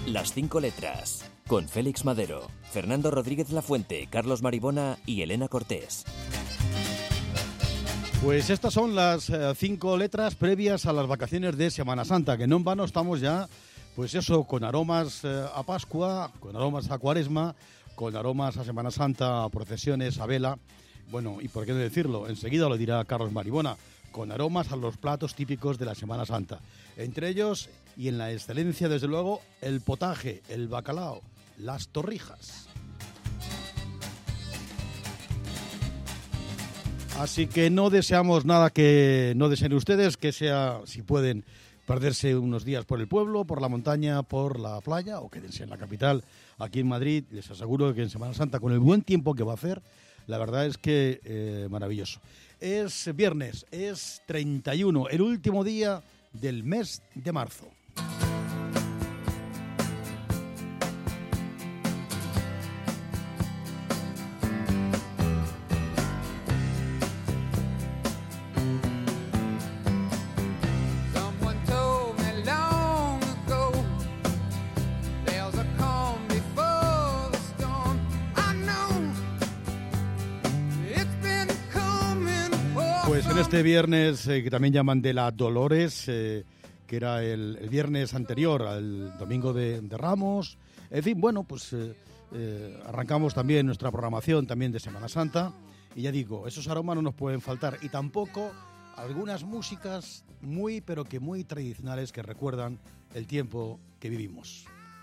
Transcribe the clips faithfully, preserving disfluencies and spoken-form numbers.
Las cinco letras, con Félix Madero, Fernando Rodríguez Lafuente, Carlos Maribona y Elena Cortés. Pues estas son las eh, cinco letras previas a las vacaciones de Semana Santa, que no en vano estamos ya, pues eso, con aromas eh, a Pascua, con aromas a Cuaresma, con aromas a Semana Santa, a procesiones, a vela. Bueno, y por qué no decirlo, enseguida lo dirá Carlos Maribona, con aromas a los platos típicos de la Semana Santa. Entre ellos, y en la excelencia, desde luego, el potaje, el bacalao, las torrijas. Así que no deseamos nada que no deseen ustedes, que sea, si pueden, perderse unos días por el pueblo, por la montaña, por la playa, o quédense en la capital, aquí en Madrid. Les aseguro que en Semana Santa, con el buen tiempo que va a hacer, la verdad es que eh, maravilloso. Es viernes, es treinta y uno, el último día del mes de marzo. Pues en este viernes, eh, que también llaman de la Dolores, eh, que era el, el viernes anterior al domingo de, de Ramos, en fin, bueno, pues eh, eh, arrancamos también nuestra programación también de Semana Santa, y ya digo, esos aromas no nos pueden faltar, y tampoco algunas músicas muy, pero que muy tradicionales que recuerdan el tiempo que vivimos.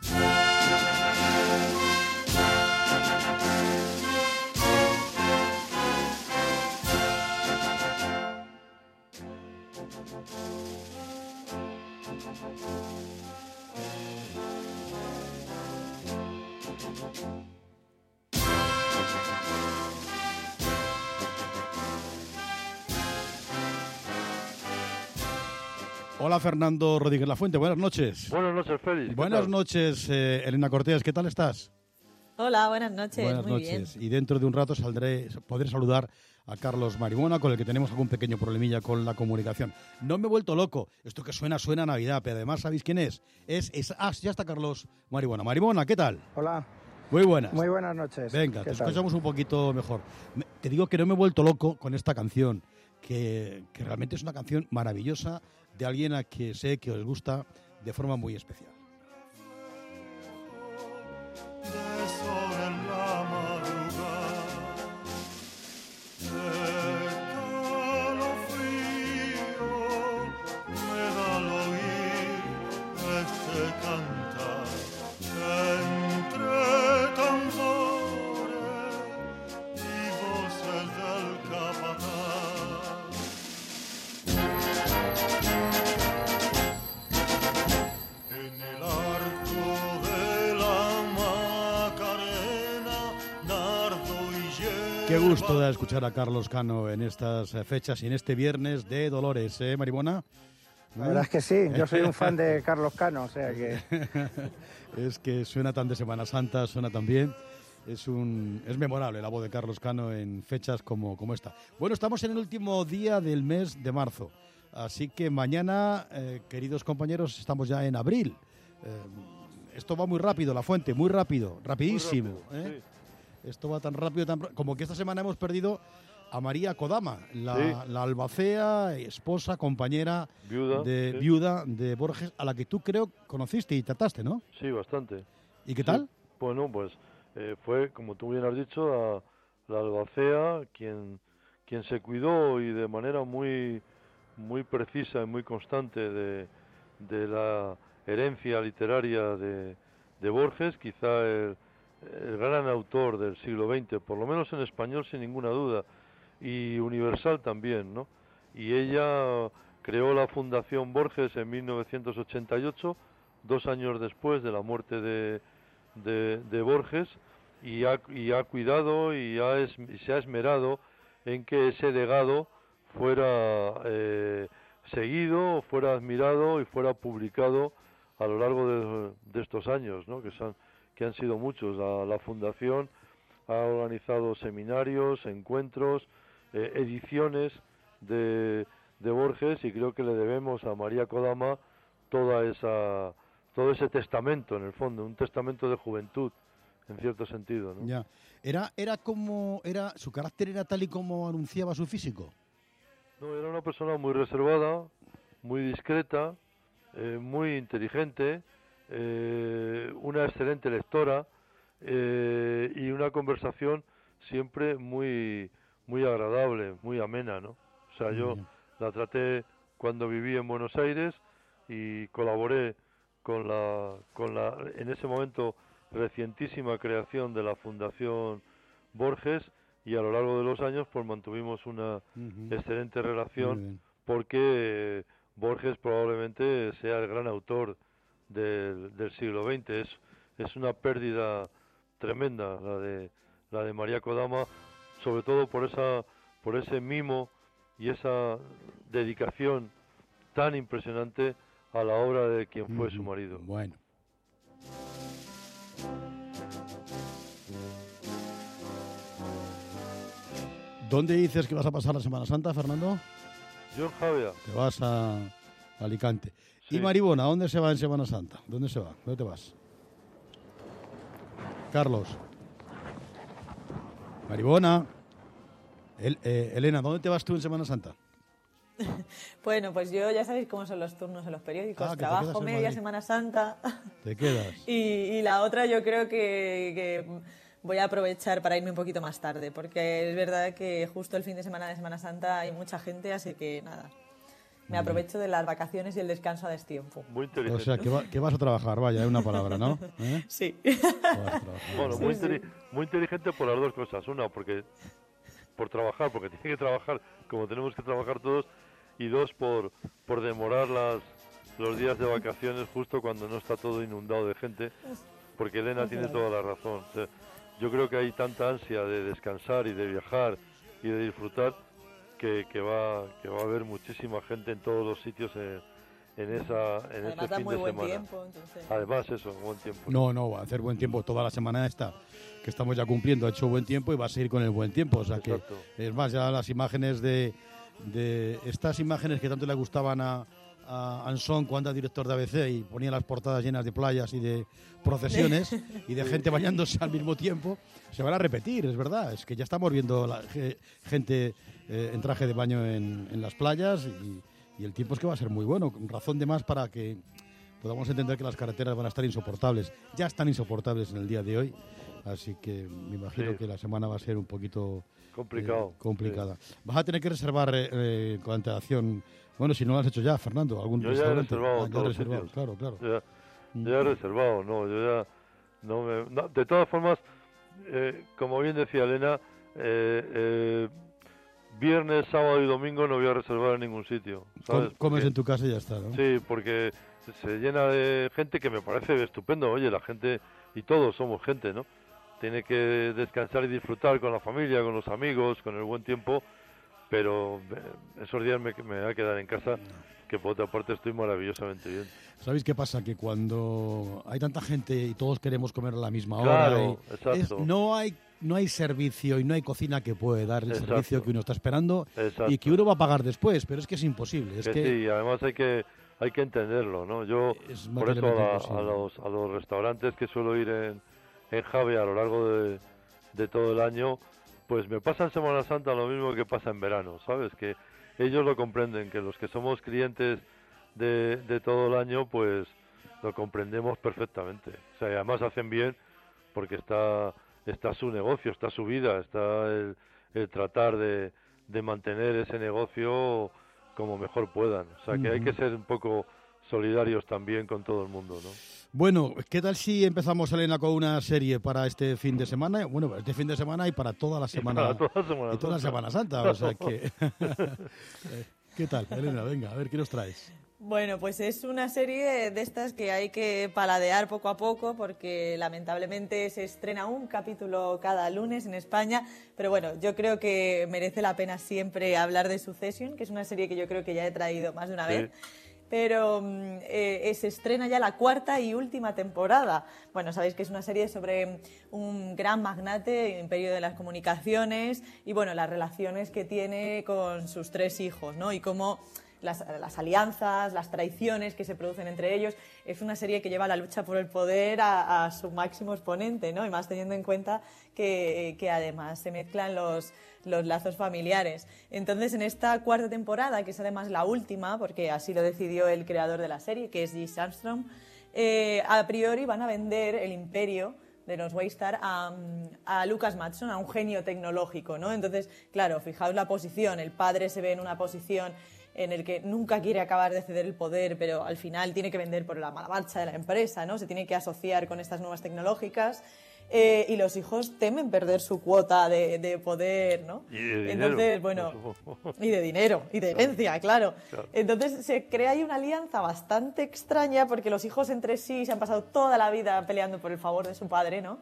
Hola, Fernando Rodríguez Lafuente, buenas noches. Buenas noches, Félix. Buenas noches, eh, Elena Cortés, ¿qué tal estás? Hola, buenas noches. Buenas Muy noches. bien. Y dentro de un rato saldré, podré saludar a Carlos Maribona, con el que tenemos algún pequeño problemilla con la comunicación. No me he vuelto loco. Esto que suena, suena a Navidad, pero además, ¿sabéis quién es? Es, es ah, ya está Carlos Maribona. Maribona, ¿qué tal? Hola. Muy buenas. Muy buenas noches. Venga, te ¿Qué tal? escuchamos un poquito mejor. Me- te digo que no me he vuelto loco con esta canción, que, que realmente es una canción maravillosa de alguien a que sé que os gusta de forma muy especial. De sol en la madrugada, el calofrío me da al oír este cantar entre tambores y voces del capataz. En el arco de la Macarena, nardo y hierba. Qué gusto da escuchar a Carlos Cano en estas eh, fechas y en este viernes de Dolores, ¿eh, Maribona? La verdad es que sí, yo soy un fan de Carlos Cano, o sea que... Es que suena tan de Semana Santa, suena tan bien. Es, un, es memorable la voz de Carlos Cano en fechas como, como esta. Bueno, estamos en el último día del mes de marzo. Así que mañana, eh, queridos compañeros, estamos ya en abril. Eh, esto va muy rápido, La Fuente, muy rápido, rapidísimo. Muy rápido, ¿eh? Esto va tan rápido, tan ra- como que esta semana hemos perdido a María Kodama, la, Sí. la albacea, esposa, compañera, Viuda, de, sí. viuda de Borges, a la que tú creo conociste y trataste, ¿no? Sí, bastante. ¿Y qué Sí. tal? Bueno, pues eh, fue, como tú bien has dicho, a la albacea quien, quien se cuidó y de manera muy, muy precisa y muy constante de, de la herencia literaria de, de Borges, quizá el, el gran autor del siglo veinte, por lo menos en español sin ninguna duda, y universal también, ¿no? Y ella creó la Fundación Borges en mil novecientos ochenta y ocho, dos años después de la muerte de, de, de Borges, y ha, y ha cuidado y, ha es, y se ha esmerado en que ese legado fuera eh, seguido, fuera admirado y fuera publicado a lo largo de, de estos años, ¿no? que, son, que han sido muchos. La, la Fundación ha organizado seminarios, encuentros, eh, ediciones de, de Borges, y creo que le debemos a María Kodama toda esa todo ese testamento, en el fondo, un testamento de juventud, en cierto sentido, ¿no? Ya. Era, era como, era, su carácter era tal y como anunciaba su físico. No, era una persona muy reservada, muy discreta, eh, muy inteligente, eh, una excelente lectora eh, y una conversación siempre muy muy agradable, muy amena, ¿no? O sea, yo Bien. la traté cuando viví en Buenos Aires y colaboré con la con la en ese momento recientísima creación de la Fundación Borges, y a lo largo de los años pues mantuvimos una Ujú. excelente Muy relación, bien. porque eh, Borges probablemente sea el gran autor del, del siglo veinte. Es, es una pérdida tremenda la de la de María Kodama, sobre todo por esa por ese mimo y esa dedicación tan impresionante a la obra de quien fue su Ujú. marido. Bueno. ¿Dónde dices que vas a pasar la Semana Santa, Fernando? John Javier, Te vas a Alicante. Sí. ¿Y Maribona, dónde se va en Semana Santa? ¿Dónde se va? ¿Dónde te vas? Carlos. Maribona. El- eh, Elena, ¿dónde te vas tú en Semana Santa? Bueno, pues yo ya sabéis cómo son los turnos en los periódicos. Ah, que te quedas Trabajo en media Madrid. Semana Santa ¿Te quedas? y, y la otra yo creo que, que voy a aprovechar para irme un poquito más tarde, porque es verdad que justo el fin de semana de Semana Santa hay mucha gente, así que nada, me aprovecho de las vacaciones y el descanso a destiempo. muy O inteligente. sea, que, va- que vas a trabajar, vaya, es una palabra, ¿no? ¿Eh? Sí. Vas a trabajar. Bueno, muy, inteli- muy inteligente por las dos cosas. Una, porque por trabajar, porque tiene que trabajar como tenemos que trabajar todos. Y dos, por, por demorar las, los días de vacaciones justo cuando no está todo inundado de gente. Porque Elena tiene toda la razón. O sea, yo creo que hay tanta ansia de descansar y de viajar y de disfrutar que, que, va, que va a haber muchísima gente en todos los sitios en, en, esa, en Además ese da fin muy de buen semana. tiempo, entonces. Además, eso, buen tiempo. No, no, va a hacer buen tiempo toda la semana esta, que estamos ya cumpliendo, ha hecho buen tiempo y va a seguir con el buen tiempo. O sea que, Exacto. es más, ya las imágenes de, de estas imágenes que tanto le gustaban a, a Anson cuando era director de A B C y ponía las portadas llenas de playas y de procesiones y de gente bañándose al mismo tiempo, se van a repetir, es verdad. Es que ya estamos viendo la, ge- gente eh, en traje de baño en, en las playas y, y el tiempo es que va a ser muy bueno, con razón de más para que podamos entender que las carreteras van a estar insoportables. Ya están insoportables en el día de hoy, así que me imagino Sí. que la semana va a ser un poquito Complicado. eh, complicada. Vas a tener que reservar eh, eh, con antelación. Bueno, si no lo has hecho ya, Fernando, algún Yo ya he restaurante. reservado Ah, ya todos los reservado, sitios. claro, claro. Ya, ya he reservado, no, yo ya no me... no, de todas formas, eh, como bien decía Elena, eh, eh, viernes, sábado y domingo no voy a reservar en ningún sitio, ¿sabes? Com- comes Porque- en tu casa y ya está, ¿no? Sí, porque se llena de gente que me parece estupendo. Oye, la gente, y todos somos gente, ¿no? Tiene que descansar y disfrutar con la familia, con los amigos, con el buen tiempo, pero eh, esos días me, me voy a quedar en casa, que por otra parte estoy maravillosamente bien. ¿Sabéis qué pasa? Que cuando hay tanta gente y todos queremos comer a la misma Claro, hora, y exacto. es- no hay no hay servicio y no hay cocina que puede dar el Exacto. servicio que uno está esperando Exacto. y que uno va a pagar después, pero es que es imposible. Es que, que sí, además hay que hay que entenderlo, ¿no? Yo Es por eso materialmente a, imposible. a los a los restaurantes que suelo ir en en Jave a lo largo de, de todo el año, pues me pasa en Semana Santa lo mismo que pasa en verano, ¿sabes? Que ellos lo comprenden, que los que somos clientes de, de todo el año, pues lo comprendemos perfectamente. O sea, y además hacen bien porque está está su negocio, está su vida, está el, el tratar de, de mantener ese negocio como mejor puedan. O sea, que hay Ujú. que ser un poco solidarios también con todo el mundo, ¿no? Bueno, ¿qué tal si empezamos, Elena, con una serie para este fin de semana? Bueno, este fin de semana y para toda la semana. para toda Semana y toda la Santa. Semana Santa. O sea que. ¿Qué tal, Elena? Venga, a ver, ¿qué nos traes? Bueno, pues es una serie de estas que hay que paladear poco a poco porque lamentablemente se estrena un capítulo cada lunes en España, pero bueno, yo creo que merece la pena siempre hablar de Succession, que es una serie que yo creo que ya he traído más de una Sí. vez. Pero mm, eh, se estrena ya la cuarta y última temporada. Bueno, sabéis que es una serie sobre un gran magnate, imperio de las comunicaciones, y bueno, las relaciones que tiene con sus tres hijos, ¿no? Y cómo las, las alianzas, las traiciones que se producen entre ellos. Es una serie que lleva la lucha por el poder a, a su máximo exponente, ¿no? Y más teniendo en cuenta que, que además se mezclan los, los lazos familiares. Entonces, en esta cuarta temporada, que es además la última, porque así lo decidió el creador de la serie, que es Gish Armstrong, eh, a priori van a vender el imperio de los Waystar a, a Lucas Matson, a un genio tecnológico, ¿no? Entonces, claro, fijaos la posición, el padre se ve en una posición en el que nunca quiere acabar de ceder el poder, pero al final tiene que vender por la mala marcha de la empresa, ¿no? Se tiene que asociar con estas nuevas tecnológicas. Eh, y los hijos temen perder su cuota de, de poder, ¿no? Y de Entonces, dinero, bueno, y de dinero, y de herencia, claro. Claro. Entonces se crea ahí una alianza bastante extraña porque los hijos entre sí se han pasado toda la vida peleando por el favor de su padre, ¿no?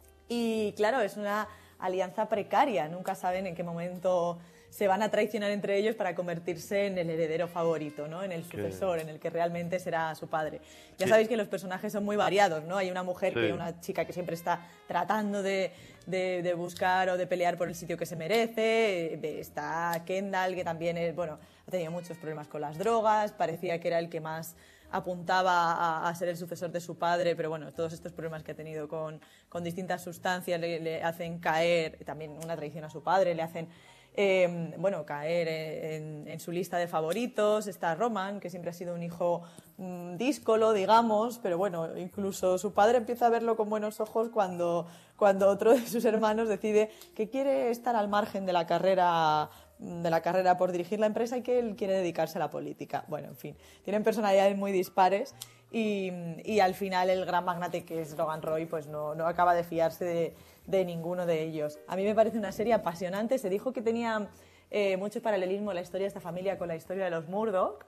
Y claro, es una alianza precaria, nunca saben en qué momento se van a traicionar entre ellos para convertirse en el heredero favorito, ¿no? En el sucesor, que... en el que realmente será su padre. Ya sí. Sabéis que los personajes son muy variados, ¿no? Hay una mujer, sí. que una chica que siempre está tratando de, de, de buscar o de pelear por el sitio que se merece. Está Kendall, que también es, bueno, ha tenido muchos problemas con las drogas, parecía que era el que más apuntaba a, a ser el sucesor de su padre, pero bueno, todos estos problemas que ha tenido con, con distintas sustancias le, le hacen caer, también una traición a su padre, le hacen Eh, bueno, caer en, en su lista de favoritos. Está Roman, que siempre ha sido un hijo mmm, díscolo, digamos, pero bueno, incluso su padre empieza a verlo con buenos ojos cuando, cuando otro de sus hermanos decide que quiere estar al margen de la carrera de la carrera por dirigir la empresa y que él quiere dedicarse a la política. Bueno, en fin, tienen personalidades muy dispares y, y al final el gran magnate que es Logan Roy pues no, no acaba de fiarse de de ninguno de ellos. A mí me parece una serie apasionante. Se dijo que tenía eh, mucho paralelismo la historia de esta familia con la historia de los Murdoch,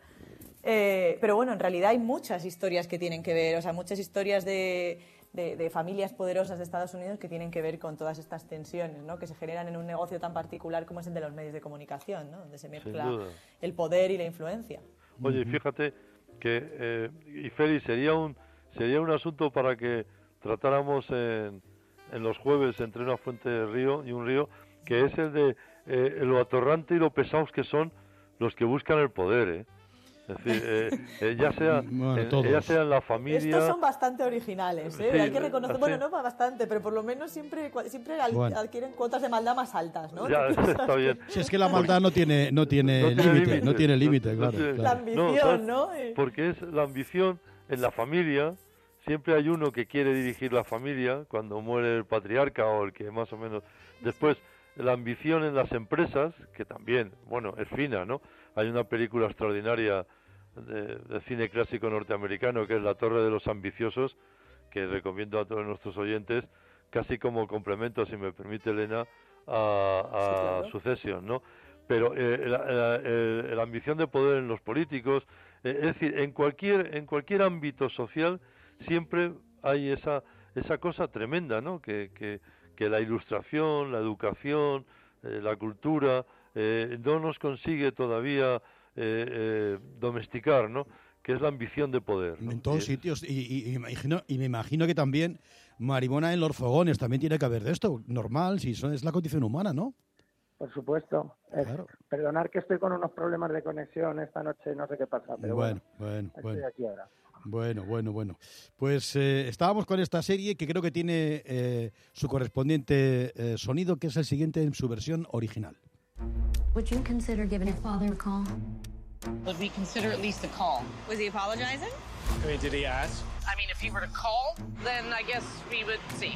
eh, pero bueno, en realidad hay muchas historias que tienen que ver, o sea, muchas historias de, de, de familias poderosas de Estados Unidos que tienen que ver con todas estas tensiones, ¿no? Que se generan en un negocio tan particular como es el de los medios de comunicación, ¿no? Donde se mezcla el poder y la influencia. Oye, fíjate que, eh, y Félix, sería un, sería un asunto para que tratáramos en en los jueves entre una fuente de río y un río, que es el de eh, lo atorrante y lo pesados que son los que buscan el poder, ¿eh? Es decir, eh, eh, ya, sea, bueno, en, ya sea en la familia... Estos son bastante originales, ¿eh? Sí, Hay que reconocer, sí. Bueno, no bastante, pero por lo menos siempre, siempre al, bueno. adquieren cuotas de maldad más altas, ¿no? Ya, está bien. Si es que la maldad no tiene no tiene No tiene límite, límite. no tiene límite, No- no claro, tiene- claro. La ambición, No, ¿no? Eh, Porque es la ambición en la familia. Siempre hay uno que quiere dirigir la familia cuando muere el patriarca o el que más o menos... Después, la ambición en las empresas, que también, bueno, es fina, ¿no? Hay una película extraordinaria de, de cine clásico norteamericano que es La Torre de los Ambiciosos, que recomiendo a todos nuestros oyentes, casi como complemento, si me permite Elena, a, a Sí, claro. Succession, ¿no? Pero eh, la, la- eh, la ambición de poder en los políticos, eh, es decir, en cualquier en cualquier ámbito social siempre hay esa esa cosa tremenda, ¿no? Que, que, que la ilustración, la educación, eh, la cultura eh, no nos consigue todavía eh, eh, domesticar, ¿no? Que es la ambición de poder, ¿no? En todos Y es- sitios. Y, y- y imagino, y me imagino que también Maribona en los fogones también tiene que haber de esto. Normal, si eso es la condición humana, ¿no? Por supuesto. Eh, Claro. Perdonar que estoy con unos problemas de conexión esta noche, no sé qué pasa, pero bueno, Bueno, bueno, estoy bueno. aquí ahora. Bueno, bueno, bueno. Pues eh, estábamos con esta serie que creo que tiene eh, su correspondiente eh, sonido, que es el siguiente en su versión original. Would you consider giving your father a call? Would we consider at least a call? Was he apologizing? I mean, did he ask? I mean, if he were to call, then I guess we would see.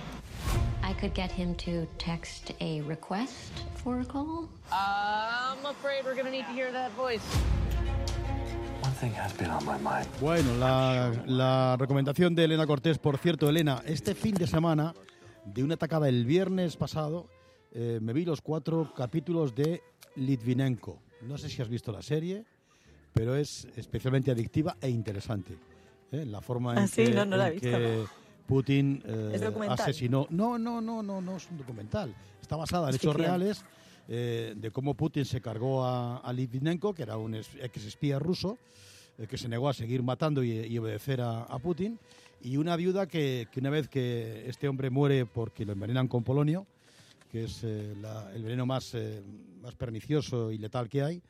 I could get him to text a request for a call. I'm afraid we're gonna need to hear that voice. One thing has been on my mind. Bueno, la, la recomendación de Elena Cortés. Por cierto, Elena, este fin de semana, de una tacada el viernes pasado, eh, me vi los cuatro capítulos de Litvinenko. No sé si has visto la serie, pero es especialmente adictiva e interesante. ¿eh? La forma en Ah, sí, que, no, no la he en visto. que Putin eh, ¿Es documental? asesinó... No, no, no, no, no es un documental. Está basada en Es hechos ficción. reales eh, de cómo Putin se cargó a, a Litvinenko, que era un ex espía ruso, eh, que se negó a seguir matando y, y obedecer a, a Putin, y una viuda que, que una vez que este hombre muere porque lo envenenan con polonio, que es eh, la- el veneno más, eh, más pernicioso y letal que hay,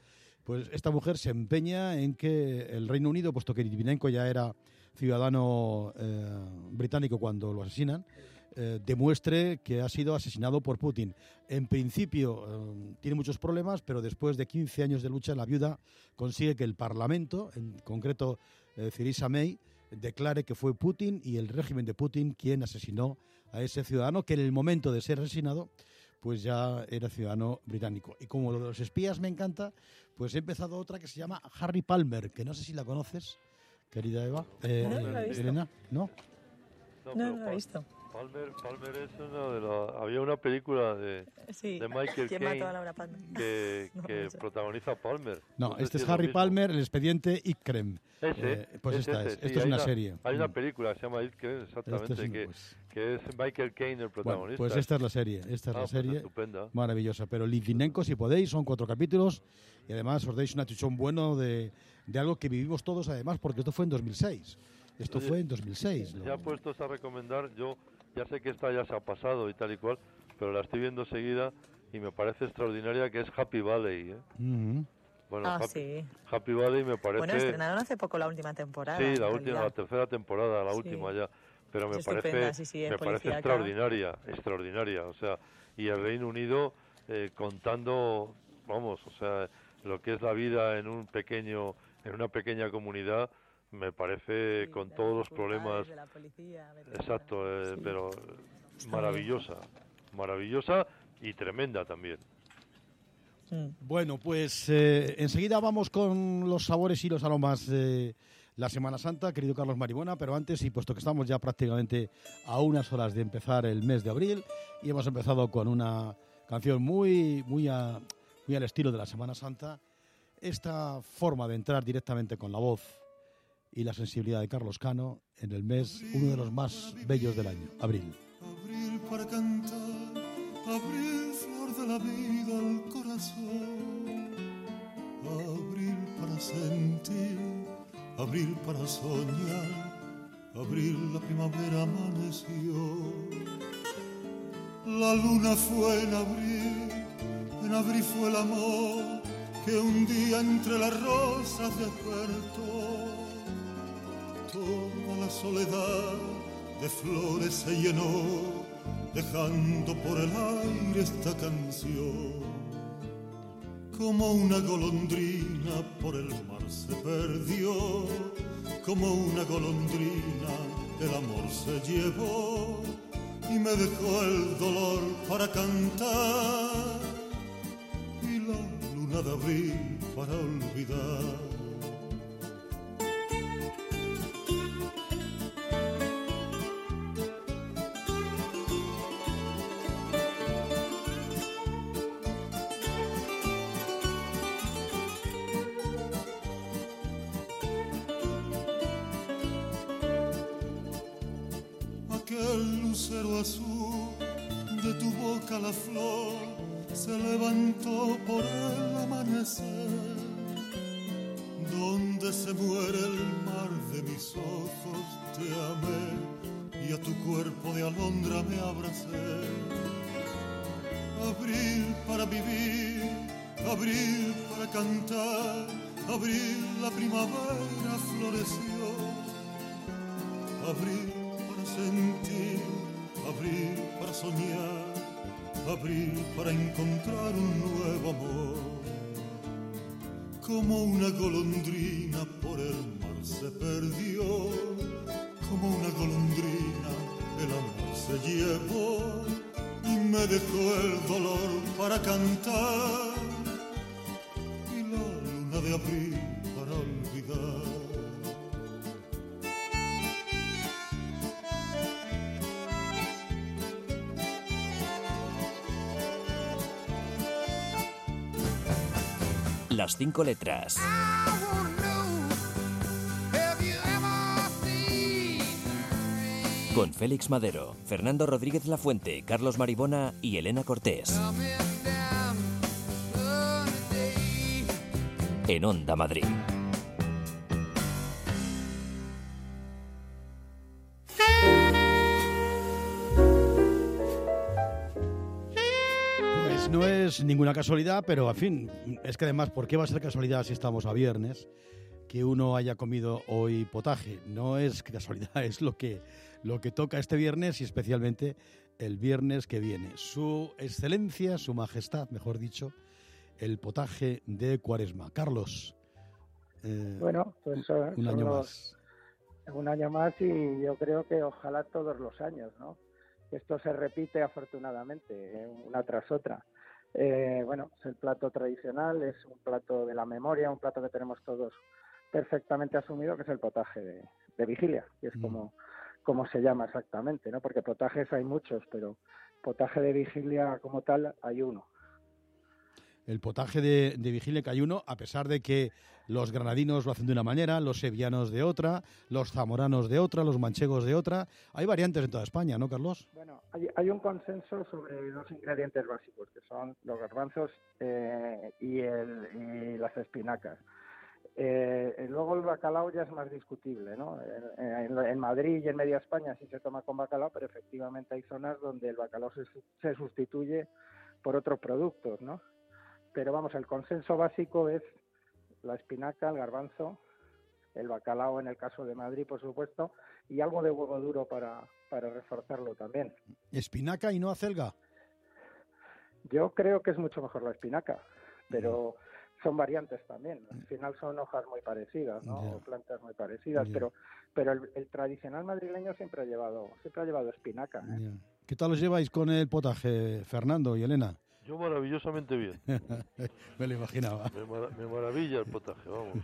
pues esta mujer se empeña en que el Reino Unido, puesto que Litvinenko ya era ciudadano eh, británico cuando lo asesinan, eh, demuestre que ha sido asesinado por Putin. En principio eh, tiene muchos problemas, pero después de quince años de lucha, la viuda consigue que el Parlamento, en concreto eh, Theresa May, declare que fue Putin y el régimen de Putin quien asesinó a ese ciudadano, que en el momento de ser asesinado pues ya era ciudadano británico. Y como lo de los espías me encanta, pues he empezado otra que se llama Harry Palmer, que no sé si la conoces, querida Eva. Eh, No, no la he visto. Elena, ¿no? No, No, pero no lo he Pa- visto. Palmer, Palmer es una de las... Había una película de, Sí. de Michael ¿Quién Caine mató a Laura Palmer? que, No, que no sé. protagoniza Palmer. No, No sé este si es lo Harry mismo. Palmer, el expediente Ickrem. Ese, Eh, pues es esta ese, es. sí, Esto es hay una serie. Hay una Mm. película que se llama Itkren, exactamente, Este es- que, pues- que es Michael Caine el Bueno, protagonista. pues esta es la serie. Esta es Ah, la pues serie. estupenda. Maravillosa. Pero Litvinenko, si podéis, son cuatro capítulos. Y además os dais un achuchón bueno de, de algo que vivimos todos, además, porque esto fue en dos mil seis. Esto Oye, fue en dos mil seis. lo- Ya puestos a recomendar, yo ya sé que esta ya se ha pasado y tal y cual, pero la estoy viendo seguida y me parece extraordinaria, que es Happy Valley. ¿eh? Ujú. Bueno, Ah, Happy, sí. Happy Valley me parece... Bueno, estrenaron hace poco la última temporada. Sí, en la última, la realidad. tercera temporada, la Sí. última ya. Pero me Es estupenda, parece, sí, sí, es me parece policíaca. extraordinaria, extraordinaria. O sea, y el Reino Unido eh, contando, vamos, o sea, lo que es la vida en un pequeño, en una pequeña comunidad, me parece Sí, con las todos los dificultades problemas. de la policía, etcétera. Exacto, eh, Sí. pero Está maravillosa, maravillosa y tremenda también. Mm. Bueno, pues eh, enseguida vamos con los sabores y los aromas de la Semana Santa, querido Carlos Maribona, pero antes, y puesto que estamos ya prácticamente a unas horas de empezar el mes de abril, y hemos empezado con una canción muy, muy, a- muy al estilo de la Semana Santa, esta forma de entrar directamente con la voz y la sensibilidad de Carlos Cano en el mes, uno de los más bellos del año, abril. Abril para cantar, abril flor de la vida al corazón, abril para sentir, abril para soñar, abril la primavera amaneció. La luna fue en abril, en abril fue el amor que un día entre las rosas despertó. Toda la soledad de flores se llenó, dejando por el aire esta canción. Como una golondrina por el mar se perdió, como una golondrina el amor se llevó y me dejó el dolor para cantar y la luna de abril para olvidar. Aquel lucero azul de tu boca la flor se levantó por el amanecer, donde se muere el mar de mis ojos te amé y a tu cuerpo de alondra me abracé. Abril para vivir, abril para cantar, abril la primavera floreció, abril sentir, abril para soñar, abril para encontrar un nuevo amor. Como una golondrina por el mar se perdió, como una golondrina el amor se llevó y me dejó el dolor para cantar y la luna de abril para olvidar. Las cinco letras. Con Félix Madero, Fernando Rodríguez Lafuente, Carlos Maribona y Elena Cortés. En Onda Madrid. Pues no es es ninguna casualidad, pero, en fin, es que además, ¿por qué va a ser casualidad si estamos a viernes? Que uno haya comido hoy potaje. No es casualidad, es lo que, lo que toca este viernes y especialmente el viernes que viene. Su excelencia, su majestad, mejor dicho, el potaje de Cuaresma. Carlos, eh, bueno, pues uh, un año los, más. Un año más y yo creo que ojalá todos los años, ¿no? Esto se repite afortunadamente, eh, una tras otra. Eh, bueno, es el plato tradicional, es un plato de la memoria, un plato que tenemos todos perfectamente asumido, que es el potaje de, de vigilia, que es como, como se llama exactamente, ¿no? Porque potajes hay muchos, pero potaje de vigilia como tal hay uno. El potaje de, de vigilia que hay uno, a pesar de que los granadinos lo hacen de una manera, los sevillanos de otra, los zamoranos de otra, los manchegos de otra. Hay variantes en toda España, ¿no, Carlos? Bueno, hay, hay un consenso sobre dos ingredientes básicos, que son los garbanzos eh, y, el, y las espinacas. Eh, luego el bacalao ya es más discutible, ¿no? En, en, en Madrid y en media España sí se toma con bacalao, pero efectivamente hay zonas donde el bacalao se, se sustituye por otros productos, ¿no? Pero vamos, el consenso básico es la espinaca, el garbanzo, el bacalao en el caso de Madrid, por supuesto, y algo de huevo duro para, para reforzarlo también. ¿Espinaca y no acelga? Yo creo que es mucho mejor la espinaca, pero son variantes también. Al final son hojas muy parecidas, ¿no? Yeah. O plantas muy parecidas, Yeah. pero pero el, el tradicional madrileño siempre ha llevado siempre ha llevado espinaca, ¿eh? Yeah. ¿Qué tal os lleváis con el potaje, Fernando y Elena? Yo maravillosamente bien. Me lo imaginaba. Me, mara- me maravilla el potaje, vamos.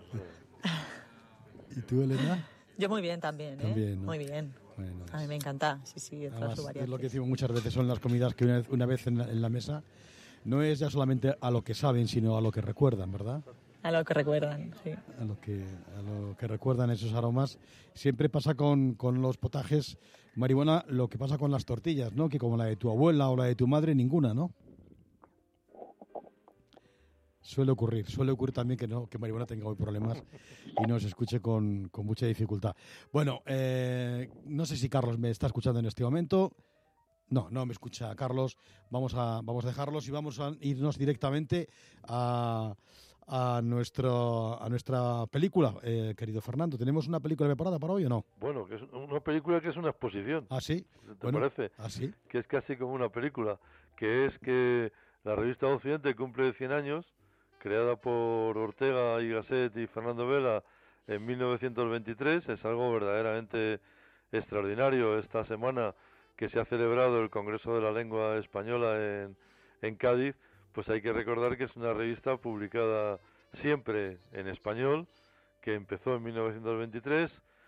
¿Y tú, Elena? Yo muy bien también, ¿eh? También, ¿no? Muy bien. Bueno, A mí me encanta, sí, sí, todas además, sus es variantes. lo que decimos muchas veces, son las comidas que una vez, una vez en, la, en la mesa no es ya solamente a lo que saben, sino a lo que recuerdan, ¿verdad? A lo que recuerdan, sí. A lo que, a lo que recuerdan esos aromas. Siempre pasa con, con los potajes, Maribona, lo que pasa con las tortillas, ¿no? Que como la de tu abuela o la de tu madre, ninguna, ¿no? Suele ocurrir, suele ocurrir también que no que Maribona tenga hoy problemas y nos escuche con, con mucha dificultad. Bueno, eh, no sé si Carlos me está escuchando en este momento. No, no me escucha Carlos. Vamos a, vamos a dejarlos y vamos a irnos directamente a, a, nuestro, a nuestra película, eh, querido Fernando. ¿Tenemos una película preparada para hoy o no? Bueno, que es una película que es una exposición. ¿Ah, sí? ¿Te Bueno, parece? ¿ah, sí? Que es casi como una película, que es que la revista Occidente cumple cien años, creada por Ortega y Gasset y Fernando Vela en mil novecientos veintitrés. Es algo verdaderamente extraordinario. Esta semana que se ha celebrado el Congreso de la Lengua Española en, en Cádiz, pues hay que recordar que es una revista publicada siempre en español, que empezó en mil novecientos veintitrés,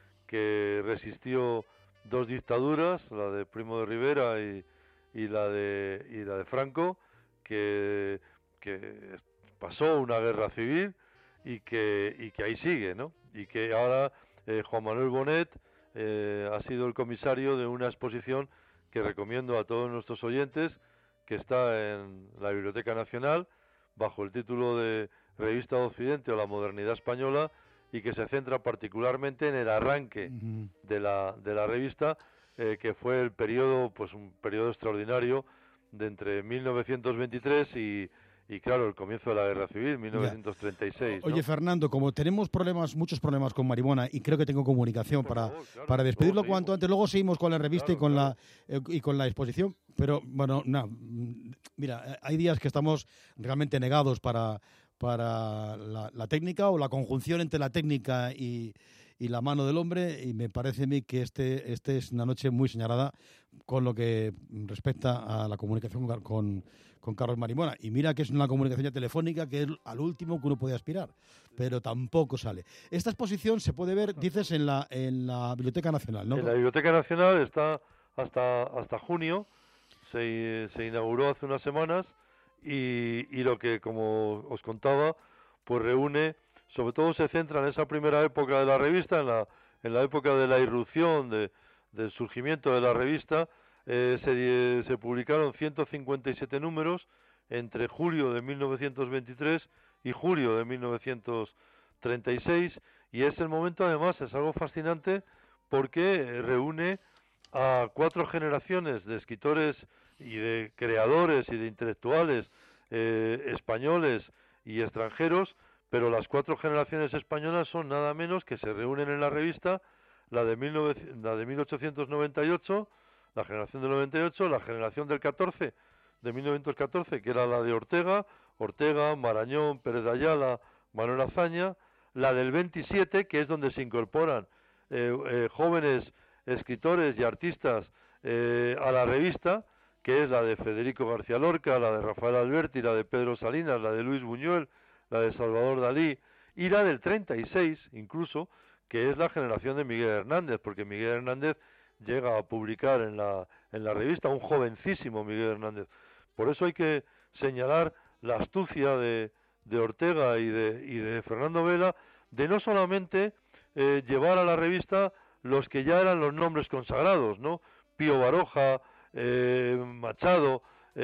que resistió dos dictaduras, la de Primo de Rivera y, y la de y la de Franco, que, que pasó una guerra civil y que y que ahí sigue, ¿no? Y que ahora eh, Juan Manuel Bonet eh, ha sido el comisario de una exposición que recomiendo a todos nuestros oyentes, que está en la Biblioteca Nacional bajo el título de Revista de Occidente o la Modernidad Española, y que se centra particularmente en el arranque Uh-huh. de la de la revista, eh, que fue el periodo, pues un periodo extraordinario de entre mil novecientos veintitrés y y claro, el comienzo de la Guerra Civil, mil novecientos treinta y seis. Oye, ¿no? Fernando, como tenemos problemas, muchos problemas con Maribona, y creo que tengo comunicación Por para, favor, claro, para despedirlo luego cuanto seguimos. antes, luego seguimos con la revista Claro, y con claro. la eh, y con la exposición, pero bueno, no, mm, mira, eh, hay días que estamos realmente negados para, para la, la técnica o la conjunción entre la técnica y, y la mano del hombre, y me parece a mí que este, este es una noche muy señalada con lo que respecta a la comunicación con, con, con Carlos Maribona. Y mira que es una comunicación ya telefónica, que es al último que uno puede aspirar, pero tampoco sale. Esta exposición se puede ver, dices, en la, en la Biblioteca Nacional, ¿no? En la Biblioteca Nacional está hasta hasta junio, se, se inauguró hace unas semanas, y, y lo que, como os contaba, pues reúne, sobre todo se centra en esa primera época de la revista, en la, en la época de la irrupción, de, del surgimiento de la revista. Eh, se, se publicaron ciento cincuenta y siete números entre julio de mil novecientos veintitrés y julio de mil novecientos treinta y seis, y es el momento, además, es algo fascinante porque reúne a cuatro generaciones de escritores y de creadores y de intelectuales eh, españoles y extranjeros, pero las cuatro generaciones españolas son nada menos que se reúnen en la revista, la de, mil novecientos, la de mil ochocientos noventa y ocho, la generación del noventa y ocho, la generación del catorce, de mil novecientos catorce, que era la de Ortega, Ortega, Marañón, Pérez de Ayala, Manuel Azaña, la del veintisiete, que es donde se incorporan eh, eh, jóvenes escritores y artistas eh, a la revista, que es la de Federico García Lorca, la de Rafael Alberti, la de Pedro Salinas, la de Luis Buñuel, la de Salvador Dalí, y la del treinta y seis, incluso, que es la generación de Miguel Hernández, porque Miguel Hernández llega a publicar en la, en la revista, un jovencísimo Miguel Hernández. Por eso hay que señalar la astucia de, de Ortega y de, y de Fernando Vela, de no solamente eh, llevar a la revista los que ya eran los nombres consagrados, ¿no? Pío Baroja, eh, Machado,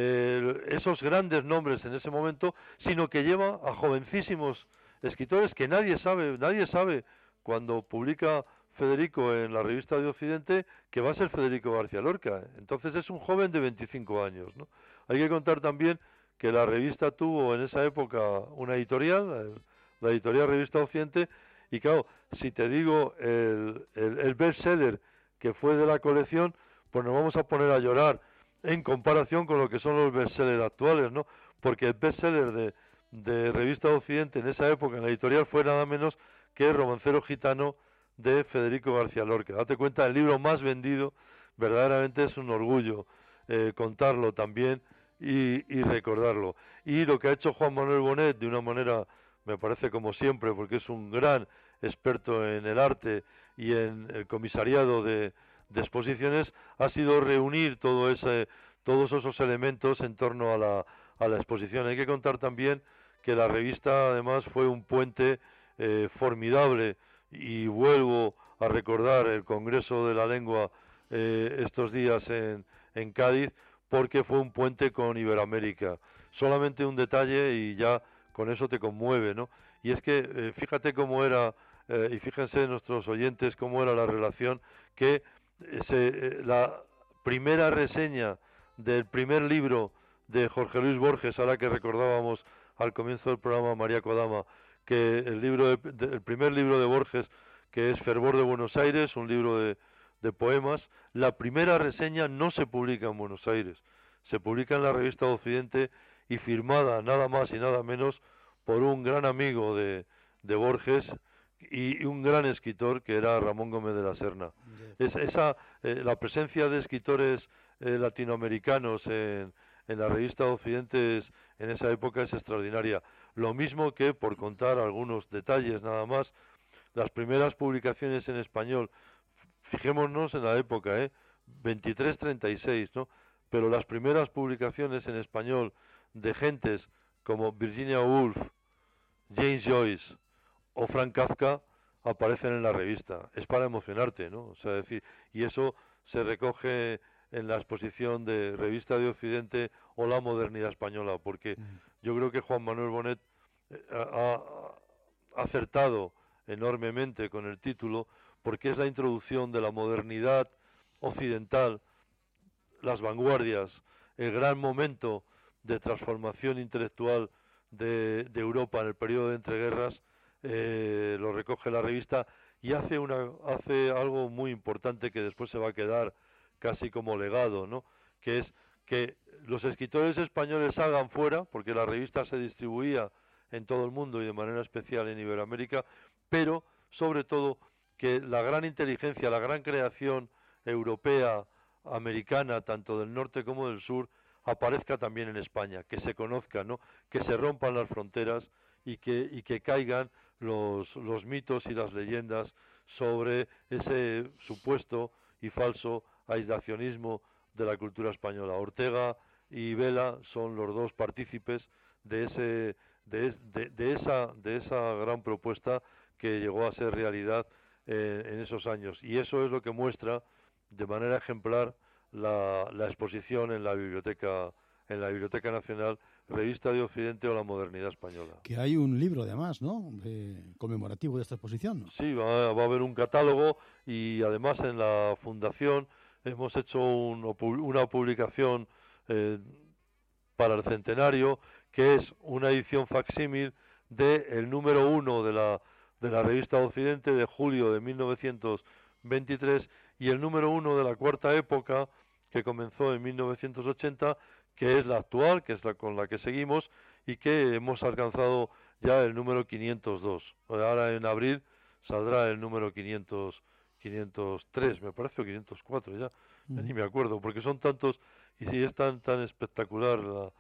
eh, esos grandes nombres en ese momento, sino que lleva a jovencísimos escritores que nadie sabe, nadie sabe cuando publica Federico en la revista de Occidente que va a ser Federico García Lorca. Entonces es un joven de veinticinco años, ¿no? Hay que contar también que la revista tuvo en esa época una editorial, la editorial Revista Occidente, y claro, si te digo el, el, el bestseller que fue de la colección, pues nos vamos a poner a llorar en comparación con lo que son los bestsellers actuales, ¿no? Porque el bestseller de, de Revista Occidente en esa época en la editorial fue nada menos que El romancero gitano de Federico García Lorca. Date cuenta, el libro más vendido, verdaderamente es un orgullo eh, contarlo también y, y recordarlo. Y lo que ha hecho Juan Manuel Bonet, de una manera, me parece como siempre, porque es un gran experto en el arte y en el comisariado de, de exposiciones, ha sido reunir todo ese, todos esos elementos en torno a la, a la exposición. Hay que contar también que la revista además fue un puente eh, formidable, y vuelvo a recordar el Congreso de la Lengua eh, estos días en, en Cádiz, porque fue un puente con Iberoamérica. Solamente un detalle y ya con eso te conmueve, ¿no? Y es que eh, fíjate cómo era, eh, y fíjense nuestros oyentes cómo era la relación, que eh, se, eh, la primera reseña del primer libro de Jorge Luis Borges, ahora que recordábamos al comienzo del programa María Kodama, que el libro de, de, el primer libro de Borges, que es Fervor de Buenos Aires, un libro de, de poemas, la primera reseña no se publica en Buenos Aires, se publica en la Revista Occidente y firmada nada más y nada menos por un gran amigo de, de Borges y, y un gran escritor que era Ramón Gómez de la Serna. Es, esa, eh, la presencia de escritores eh, latinoamericanos en, en la Revista Occidente es, en esa época es extraordinaria. Lo mismo que, por contar algunos detalles nada más, las primeras publicaciones en español, fijémonos en la época, ¿eh? veintitrés treinta y seis, ¿no? Pero las primeras publicaciones en español de gentes como Virginia Woolf, James Joyce o Frank Kafka aparecen en la revista. Es para emocionarte, ¿no? O sea, decir, y eso se recoge en la exposición de Revista de Occidente o La Modernidad Española, porque yo creo que Juan Manuel Bonet ha acertado enormemente con el título, porque es la introducción de la modernidad occidental, las vanguardias, el gran momento de transformación intelectual de, de Europa en el periodo de entreguerras, eh, lo recoge la revista y hace una hace algo muy importante que después se va a quedar casi como legado, ¿no? Que es que los escritores españoles hagan fuera, porque la revista se distribuía en todo el mundo y de manera especial en Iberoamérica, pero sobre todo que la gran inteligencia, la gran creación europea, americana, tanto del norte como del sur, aparezca también en España, que se conozca, ¿no? Que se rompan las fronteras y que y que caigan los los mitos y las leyendas sobre ese supuesto y falso aislacionismo de la cultura española. Ortega y Vela son los dos partícipes de ese de, de, de esa de esa gran propuesta que llegó a ser realidad eh, en esos años, y eso es lo que muestra de manera ejemplar la, la exposición en la biblioteca en la Biblioteca Nacional, Revista de Occidente o La Modernidad Española. Que hay un libro además, ¿no?, de, conmemorativo de esta exposición, ¿no? Sí, va, va a haber un catálogo, y además en la fundación hemos hecho un, una publicación eh, para el centenario, que es una edición facsímil del número uno de la, de la revista Occidente de julio de mil novecientos veintitrés y el número uno de la Cuarta Época, que comenzó en mil novecientos ochenta, que es la actual, que es la con la que seguimos, y que hemos alcanzado ya el número quinientos dos. Ahora en abril saldrá el número quinientos, quinientos tres, me parece, o quinientos cuatro ya, mm. ni me acuerdo, porque son tantos, y sí es tan, tan espectacular la,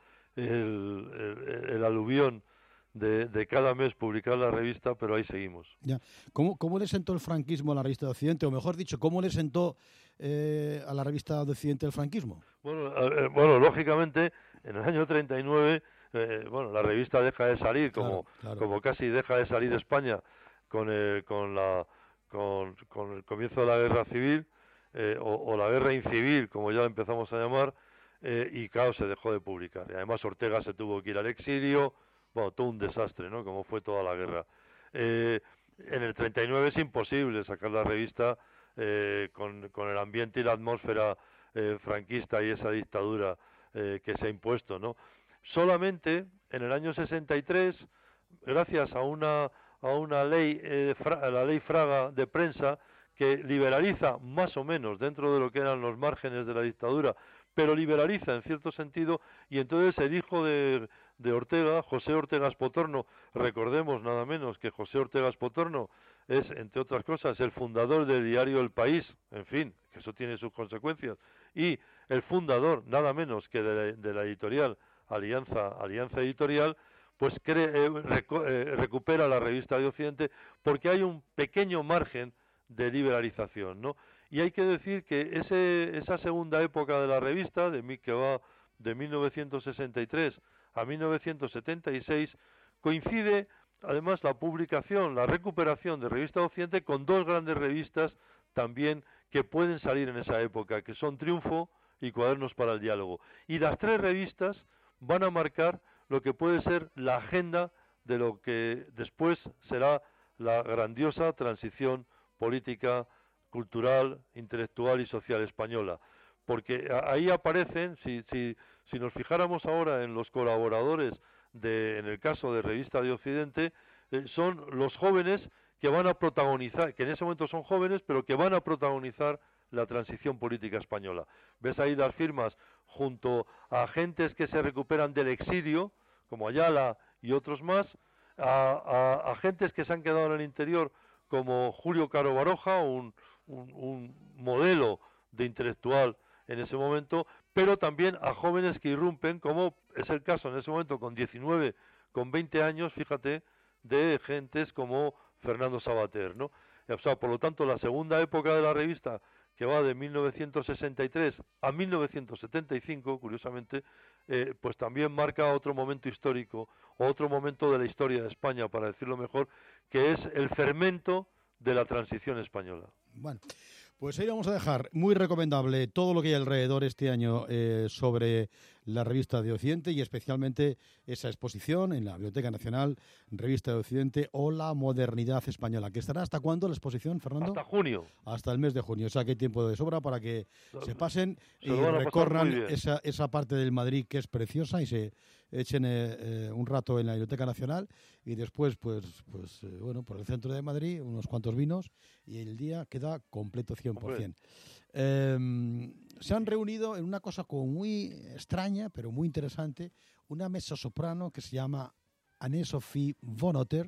el, el, el aluvión de, de cada mes publicar la revista, pero ahí seguimos. Ya. ¿Cómo, ¿Cómo le sentó el franquismo a la revista de Occidente? O mejor dicho, ¿cómo le sentó eh, a la revista de Occidente el franquismo? Bueno, eh, bueno, lógicamente, en el año treinta y nueve, eh, bueno, la revista deja de salir, como, claro, claro. como casi deja de salir España con, el, con, la, con, con el comienzo de la guerra civil, eh, o, o la guerra incivil, como ya la empezamos a llamar, eh, y claro, se dejó de publicar. Y además Ortega se tuvo que ir al exilio, bueno, todo un desastre, ¿no? Como fue toda la guerra. Eh, en el treinta y nueve es imposible sacar la revista eh, con, con el ambiente y la atmósfera eh, franquista y esa dictadura eh, que se ha impuesto, ¿no? Solamente en el año sesenta y tres, gracias a una a una ley, eh, fra, la ley Fraga de prensa, que liberaliza más o menos dentro de lo que eran los márgenes de la dictadura, pero liberaliza en cierto sentido, y entonces el hijo de, de Ortega, José Ortega Espotorno, recordemos nada menos que José Ortega Espotorno es, entre otras cosas, el fundador del diario El País, en fin, que eso tiene sus consecuencias, y el fundador, nada menos que de la, de la editorial Alianza, Alianza Editorial, pues cree, eh, reco, eh, recupera la revista de Occidente, porque hay un pequeño margen de liberalización, ¿no? Y hay que decir que ese, esa segunda época de la revista, de que va de mil novecientos sesenta y tres a mil novecientos setenta y seis, coincide además la publicación, la recuperación de Revista de Occidente con dos grandes revistas también que pueden salir en esa época, que son Triunfo y Cuadernos para el Diálogo. Y las tres revistas van a marcar lo que puede ser la agenda de lo que después será la grandiosa transición política, cultural, intelectual y social española, porque ahí aparecen, si, si, si nos fijáramos ahora en los colaboradores, de, en el caso de Revista de Occidente, eh, son los jóvenes que van a protagonizar, que en ese momento son jóvenes, pero que van a protagonizar la transición política española. Ves ahí las firmas junto a agentes que se recuperan del exilio, como Ayala y otros más, a, a, a agentes que se han quedado en el interior, como Julio Caro Baroja, un, un, un modelo de intelectual en ese momento, pero también a jóvenes que irrumpen, como es el caso en ese momento con diecinueve, con veinte años, fíjate, de gentes como Fernando Savater, ¿no? O sea, por lo tanto, la segunda época de la revista, que va de mil novecientos sesenta y tres a mil novecientos setenta y cinco, curiosamente, eh, pues también marca otro momento histórico, otro momento de la historia de España, para decirlo mejor, que es el fermento de la transición española. Bueno, pues ahí vamos a dejar muy recomendable todo lo que hay alrededor este año eh, sobre la Revista de Occidente y especialmente esa exposición en la Biblioteca Nacional, Revista de Occidente o la Modernidad Española. ¿Que estará hasta cuándo la exposición, Fernando? Hasta junio. Hasta el mes de junio, o sea que hay tiempo de sobra para que no, se pasen se y recorran esa, esa parte del Madrid que es preciosa y se echen eh, eh, un rato en la Biblioteca Nacional y después, pues, pues eh, bueno, por el centro de Madrid, unos cuantos vinos y el día queda completo cien por ciento. Eh, se han reunido en una cosa como muy extraña, pero muy interesante, una mezzosoprano que se llama Anne-Sophie von Otter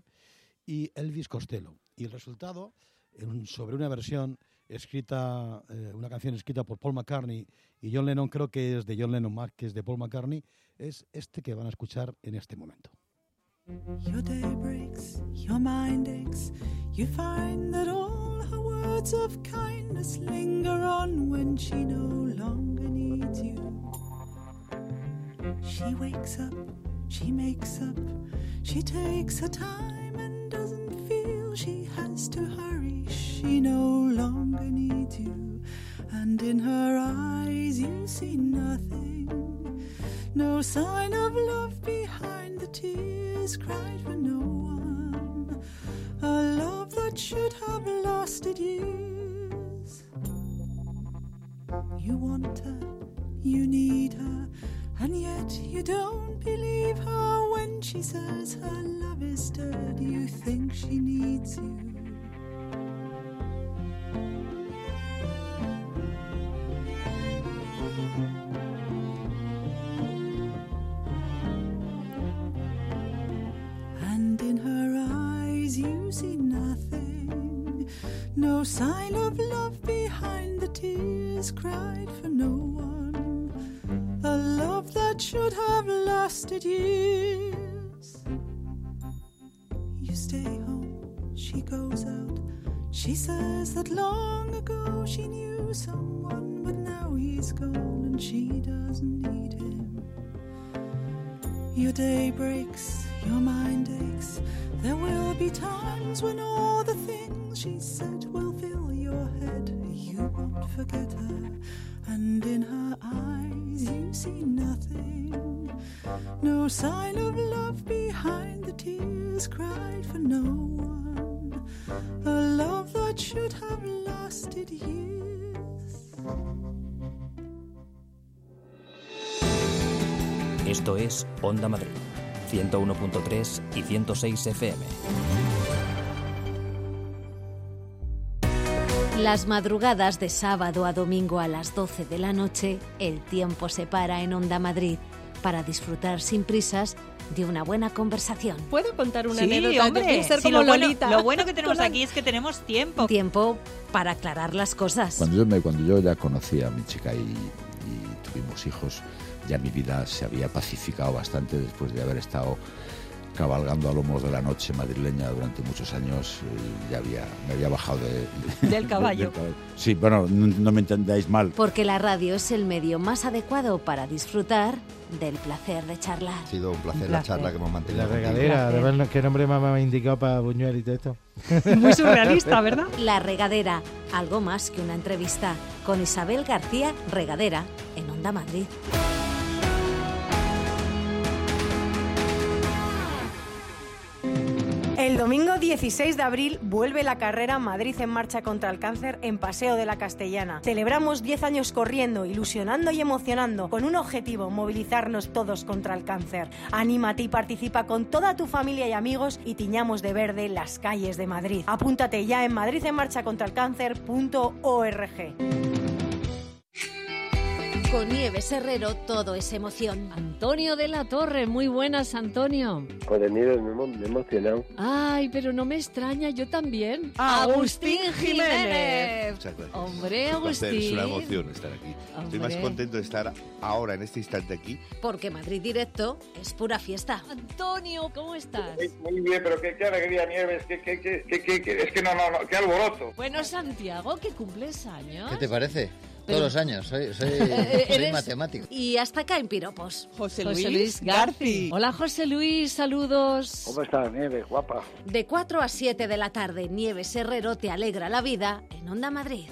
y Elvis Costello. Y el resultado, en, sobre una versión escrita, eh, una canción escrita por Paul McCartney y John Lennon, creo que es de John Lennon más que es de Paul McCartney, es este que van a escuchar en este momento. Your day breaks, your mind aches, you find that all her words of kindness linger on when she no longer needs you. She wakes up, she makes up, she takes her time and doesn't feel she has to hurry. She no longer needs you, and in her eyes you see nothing, no sign of love behind the tears cried for no one, a love that should have lasted years. You want her, you need her, And yet you don't believe her when she says her love is dead. You think she needs you. And in her eyes you see nothing, no sign of love behind the tears cried for no one. A love that should have lasted years. You stay home, she goes out. She says that long ago she knew someone, but now he's gone and she doesn't need him. Your day breaks, your mind aches. There will be times when all the things she said will fill your head. You won't forget her, and in her eyes you see nothing. No sign of love behind the tears cried for no one. A love that should have lasted years. Esto es Onda Madrid, ciento uno punto tres y ciento seis F M. Las madrugadas de sábado a domingo a las doce de la noche, el tiempo se para en Onda Madrid para disfrutar sin prisas de una buena conversación. ¿Puedo contar una sí, anécdota? Hombre, Yo quiero ser sí, como lo, bueno, Lolita. lo bueno que tenemos aquí es que tenemos tiempo. Tiempo para aclarar las cosas. Cuando yo, me, cuando yo ya conocí a mi chica y, y tuvimos hijos, ya mi vida se había pacificado bastante después de haber estado cabalgando a lomos de la noche madrileña durante muchos años. Ya había, me había bajado de, del caballo. De, del caballo. Sí, bueno, no, no me entendáis mal. Porque la radio es el medio más adecuado para disfrutar del placer de charlar. Ha sido un placer, un placer. la charla que hemos mantenido. La regadera, además, ¿qué nombre me ha indicado para Buñuel y todo esto? Muy surrealista, ¿verdad? La Regadera, algo más que una entrevista, con Isabel García Regadera, en Onda Madrid. El domingo dieciséis de abril vuelve la carrera Madrid en Marcha contra el Cáncer en Paseo de la Castellana. Celebramos diez años corriendo, ilusionando y emocionando, con un objetivo: movilizarnos todos contra el cáncer. Anímate y participa con toda tu familia y amigos y tiñamos de verde las calles de Madrid. Apúntate ya en madrid en marcha contra el cáncer punto org. Con Nieves Herrero todo es emoción. Antonio de la Torre, muy buenas, Antonio. Joder, Nieves, me, me he emocionado. Ay, pero no me extraña, yo también. Agustín Jiménez. Muchas gracias. Hombre, Agustín. Es una emoción estar aquí. Hombre. Estoy más contento de estar ahora, en este instante aquí. Porque Madrid Directo es pura fiesta. Antonio, ¿cómo estás? Muy bien, pero qué, qué alegría, Nieves, qué, qué, qué, qué, qué, qué, es que no, no, no, qué alboroto. Bueno, Santiago, que cumples años. ¿Qué te parece? Pero, todos los años, soy, soy, soy matemático. Y hasta acá en piropos. José Luis, José Luis Garci. Hola, José Luis, saludos. ¿Cómo estás, Nieves, guapa? De cuatro a siete de la tarde, Nieves Herrero te alegra la vida en Onda Madrid.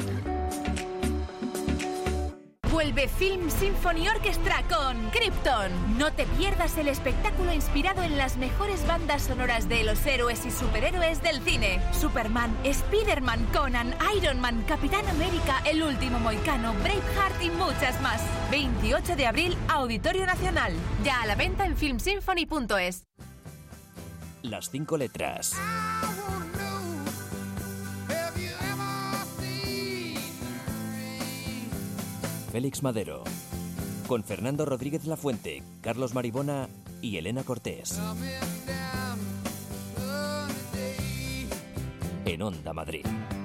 Vuelve Film Symphony Orchestra con Krypton. No te pierdas el espectáculo inspirado en las mejores bandas sonoras de los héroes y superhéroes del cine. Superman, Spiderman, Conan, Iron Man, Capitán América, El Último Mohicano, Braveheart y muchas más. veintiocho de abril, Auditorio Nacional. Ya a la venta en film symphony punto es. Las cinco letras. Félix Madero, con Fernando Rodríguez Lafuente, Carlos Maribona y Elena Cortés. En Onda Madrid.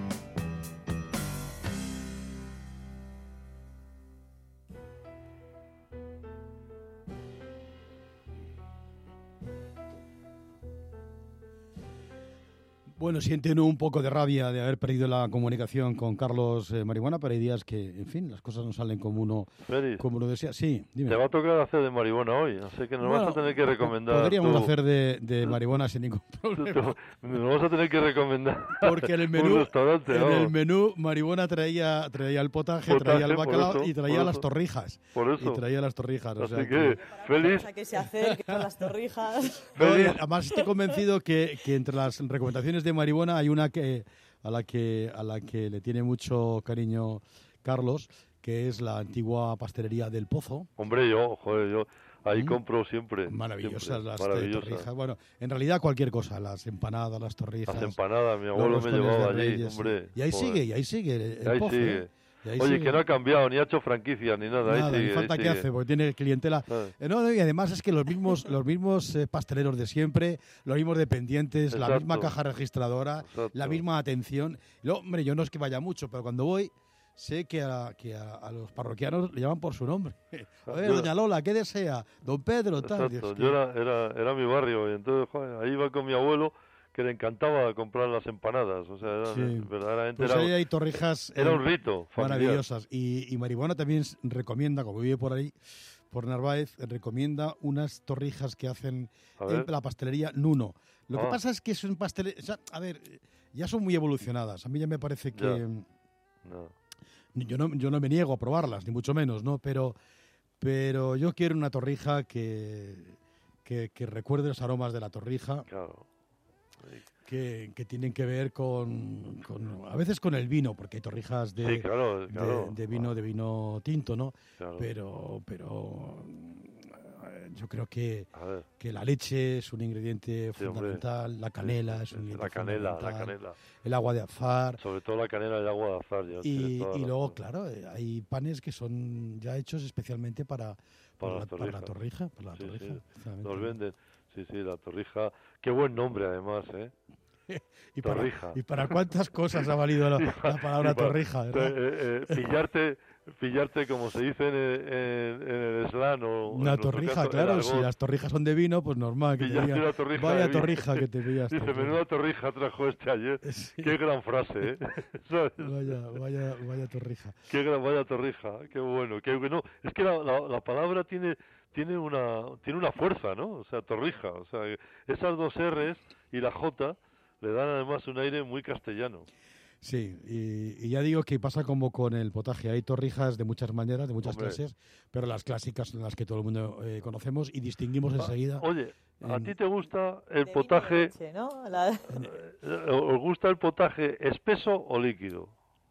Bueno, sienten un poco de rabia de haber perdido la comunicación con Carlos eh, Maribona, pero hay días que, en fin, las cosas no salen como uno, Félix, como uno desea. Sí, dime. Te va a tocar hacer de Maribona hoy, así que nos bueno, vas a tener que recomendar. Podríamos tú. hacer de, de Maribona sin ningún problema. Nos vamos a tener que recomendar. Porque en el menú, un restaurante, en vamos. el menú Maribona traía, traía el potaje, Potaje, traía el bacalao eso, y traía las eso. torrijas. Por eso. Y traía las torrijas. Así o sea que, Félix. Para que se acerque con las torrijas. No, además estoy convencido que, que entre las recomendaciones de Maribona hay una que a la que a la que le tiene mucho cariño Carlos, que es la antigua pastelería del Pozo. Hombre, yo, joder, yo ahí ¿Mm? compro siempre. Maravillosas siempre, las maravillosas. torrijas. Bueno, en realidad cualquier cosa, las empanadas, las torrijas. Las empanadas, mi los abuelo me roscones llevaba de allí, Reyes, hombre. Y ahí joder. sigue, y ahí sigue el, el Y ahí Pozo. sigue. ¿eh? Y ahí Oye, sigue. que no ha cambiado, ni ha hecho franquicia, ni nada. Nada, ahí sigue, y falta ahí que sigue. hace, porque tiene clientela. Ah. Eh, no, no, y además es que los mismos, los mismos eh, pasteleros de siempre, los mismos dependientes, la Exacto. misma caja registradora, Exacto. la misma atención. Y luego, hombre, yo no es que vaya mucho, pero cuando voy, sé que a, que a, a los parroquianos le llaman por su nombre. A ver, Yo- doña Lola, ¿qué desea? Don Pedro, tal. Exacto, Y es que- yo era, era, era mi barrio, y entonces joder, ahí iba con mi abuelo, que le encantaba comprar las empanadas, o sea, era, Sí. verdaderamente Pues era, ahí hay torrijas era eh, un rito familiar. maravillosas. Y, y Maribona también s- recomienda, como vive por ahí, por Narváez, recomienda unas torrijas que hacen A en ver. la pastelería Nuno. Lo que Ah. pasa es que son pastelerías, o sea, a ver, ya son muy evolucionadas. A mí ya me parece que Ya. mm, No. yo no, yo no me niego a probarlas, ni mucho menos, ¿no? Pero, pero yo quiero una torrija que, que, que recuerde los aromas de la torrija. Claro. Que, que tienen que ver con, con- a veces con el vino, porque hay torrijas de, Sí, claro, de- claro. de vino de vino tinto, ¿no? Claro. Pero, pero eh, yo creo que, A ver. que la leche es un ingrediente Sí, hombre. fundamental, la canela es un La ingrediente canela, la fundamental, canela. el agua de azahar. Sobre todo la canela y agua de azar. ya Y, tienes toda y la luego, razón. claro, eh, hay panes que son ya hechos especialmente para, Para para, las la, para la torrijas. torrija. Para la Sí, torrija, sí, efectivamente. nos venden. Sí, sí, la torrija. Qué buen nombre, además, ¿eh? ¿Y para, torrija. ¿Y para cuántas cosas ha valido la, Y pa- la palabra y pa- torrija? ¿verdad? eh, eh, pillarte, pillarte, como se dice en, el- en- en el slang o en Una nuestro torrija, caso, el claro, si argot. las torrijas son de vino, pues normal que te Pillaste digan, una torrija vaya de vino". torrija que te pillaste. Dice, menuda torrija trajo este ayer. Qué gran frase, ¿eh? ¿Sabes? Vaya, vaya, vaya torrija. Qué gran, vaya torrija, qué bueno. Qué, no, es que la, la, la palabra tiene tiene una tiene una fuerza, ¿no? O sea, torrija. O sea, esas dos R's y la J le dan además un aire muy castellano. Sí, y, y ya digo que pasa como con el potaje. Hay torrijas de muchas maneras, de muchas Hombre. clases, pero las clásicas son las que todo el mundo eh, conocemos y distinguimos Ah, enseguida. Oye, ¿a en- ti te gusta el De vino de potaje? leche, ¿no? La- eh, ¿Os gusta el potaje espeso o líquido?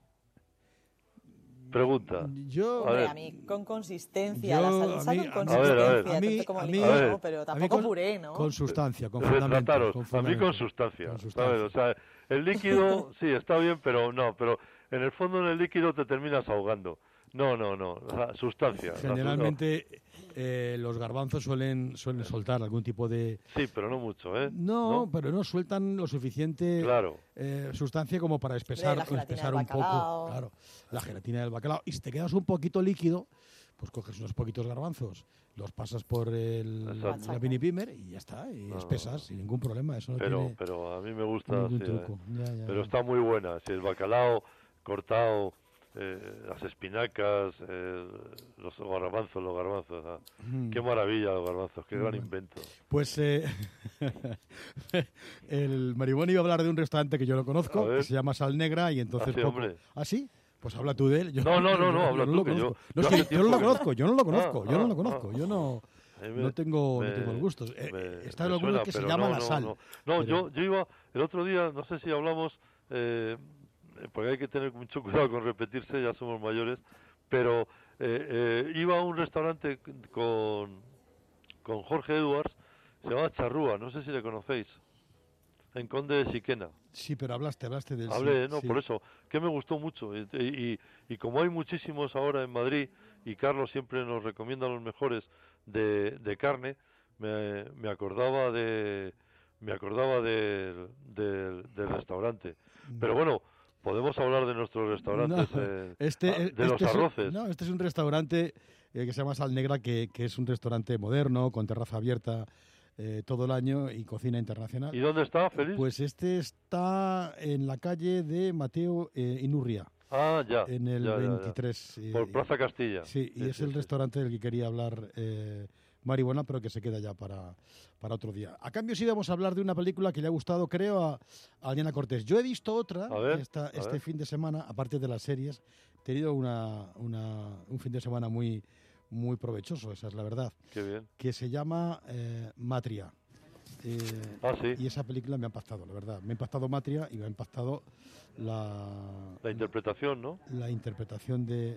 Pregunta. Yo, A Hombre, ver. a mí con consistencia, Yo, la a salsa mí- con a mí- consistencia, A ver, a ver. A mí- tanto como a el mí- líquido, a ver. ¿no? Pero a mí tampoco con- puré, ¿no? Con sustancia, con fundamento. Retrataros. con A mí fundamento. con sustancia. Con ¿sabes? sustancia. O sea, el líquido sí está bien, pero no, pero en el fondo en el líquido te terminas ahogando. No, no, no, la sustancia. la Generalmente eh, los garbanzos suelen suelen soltar algún tipo de... su- Sí, pero no mucho, ¿eh? No, pero no sueltan lo suficiente Claro. eh, sustancia como para espesar, la gelatina espesar del un poco. bacalao. Claro, la gelatina del bacalao. Y si te quedas un poquito líquido, pues coges unos poquitos garbanzos, los pasas por el, Exacto. la mini pimer y ya está, y No, espesas sin ningún problema. Eso no Pero, tiene pero a mí me gusta. ningún sí, truco. ¿eh? Ya, ya, Pero ya. está muy buena. Si el bacalao cortado, eh, las espinacas, eh, los garbanzos, los garbanzos. ah. Mm. Qué maravilla los garbanzos, qué gran Bueno. invento. Pues eh, el Maribón iba a hablar de un restaurante que yo no conozco, A ver. que se llama Sal Negra, y entonces... Ah, sí, poco- hombre. ¿Ah, sí? Pues habla tú de él. Yo, No, no, no, yo- no, yo habla no tú, lo que yo- conozco. No, yo es que hace yo no tiempo lo que- conozco, yo no lo conozco, Ah, yo no ah, lo conozco, ah. yo no, A mí me- no tengo, me- no tengo el gusto. Eh, me- está me en alguno suena, que se pero llama no, La no, Sal. No, No, pero- yo, yo iba el otro día, no sé si hablamos, eh, porque hay que tener mucho cuidado con repetirse, ya somos mayores, pero eh, eh, iba a un restaurante con, con Jorge Edwards, se llama Charrúa, no sé si le conocéis, en Conde de Siquena. Sí, pero hablaste, hablaste del... Hablé, sí, no, sí. por eso, que me gustó mucho. Y, y, y como hay muchísimos ahora en Madrid, y Carlos siempre nos recomienda los mejores de, de carne, me, me acordaba de me acordaba del, del, del restaurante. Pero bueno, podemos hablar de nuestros restaurantes, No, eh, este, ah, de este los es un- arroces. no, este es un restaurante eh, que se llama Sal Negra, que, que es un restaurante moderno, con terraza abierta eh, todo el año y cocina internacional. ¿Y dónde está, Félix? Pues este está en la calle de Mateo eh, Inurria. Ah, ya. En el ya, ya, ya. veintitrés. eh, Por Plaza Castilla. Sí, y Sí, es sí, el sí. restaurante del que quería hablar eh, Maribona, pero que se queda ya para, para otro día. A cambio sí vamos a hablar de una película que le ha gustado, creo, a, a Diana Cortés. Yo he visto otra A ver, esta- a este ver. fin de semana, aparte de las series. He tenido una, una- un fin de semana muy, muy provechoso, esa es la verdad, Qué bien. que se llama eh, Matria. Eh, Ah, sí. Y esa película me ha impactado, la verdad. Me ha impactado Matria y me ha impactado la, La interpretación, ¿no? la interpretación de,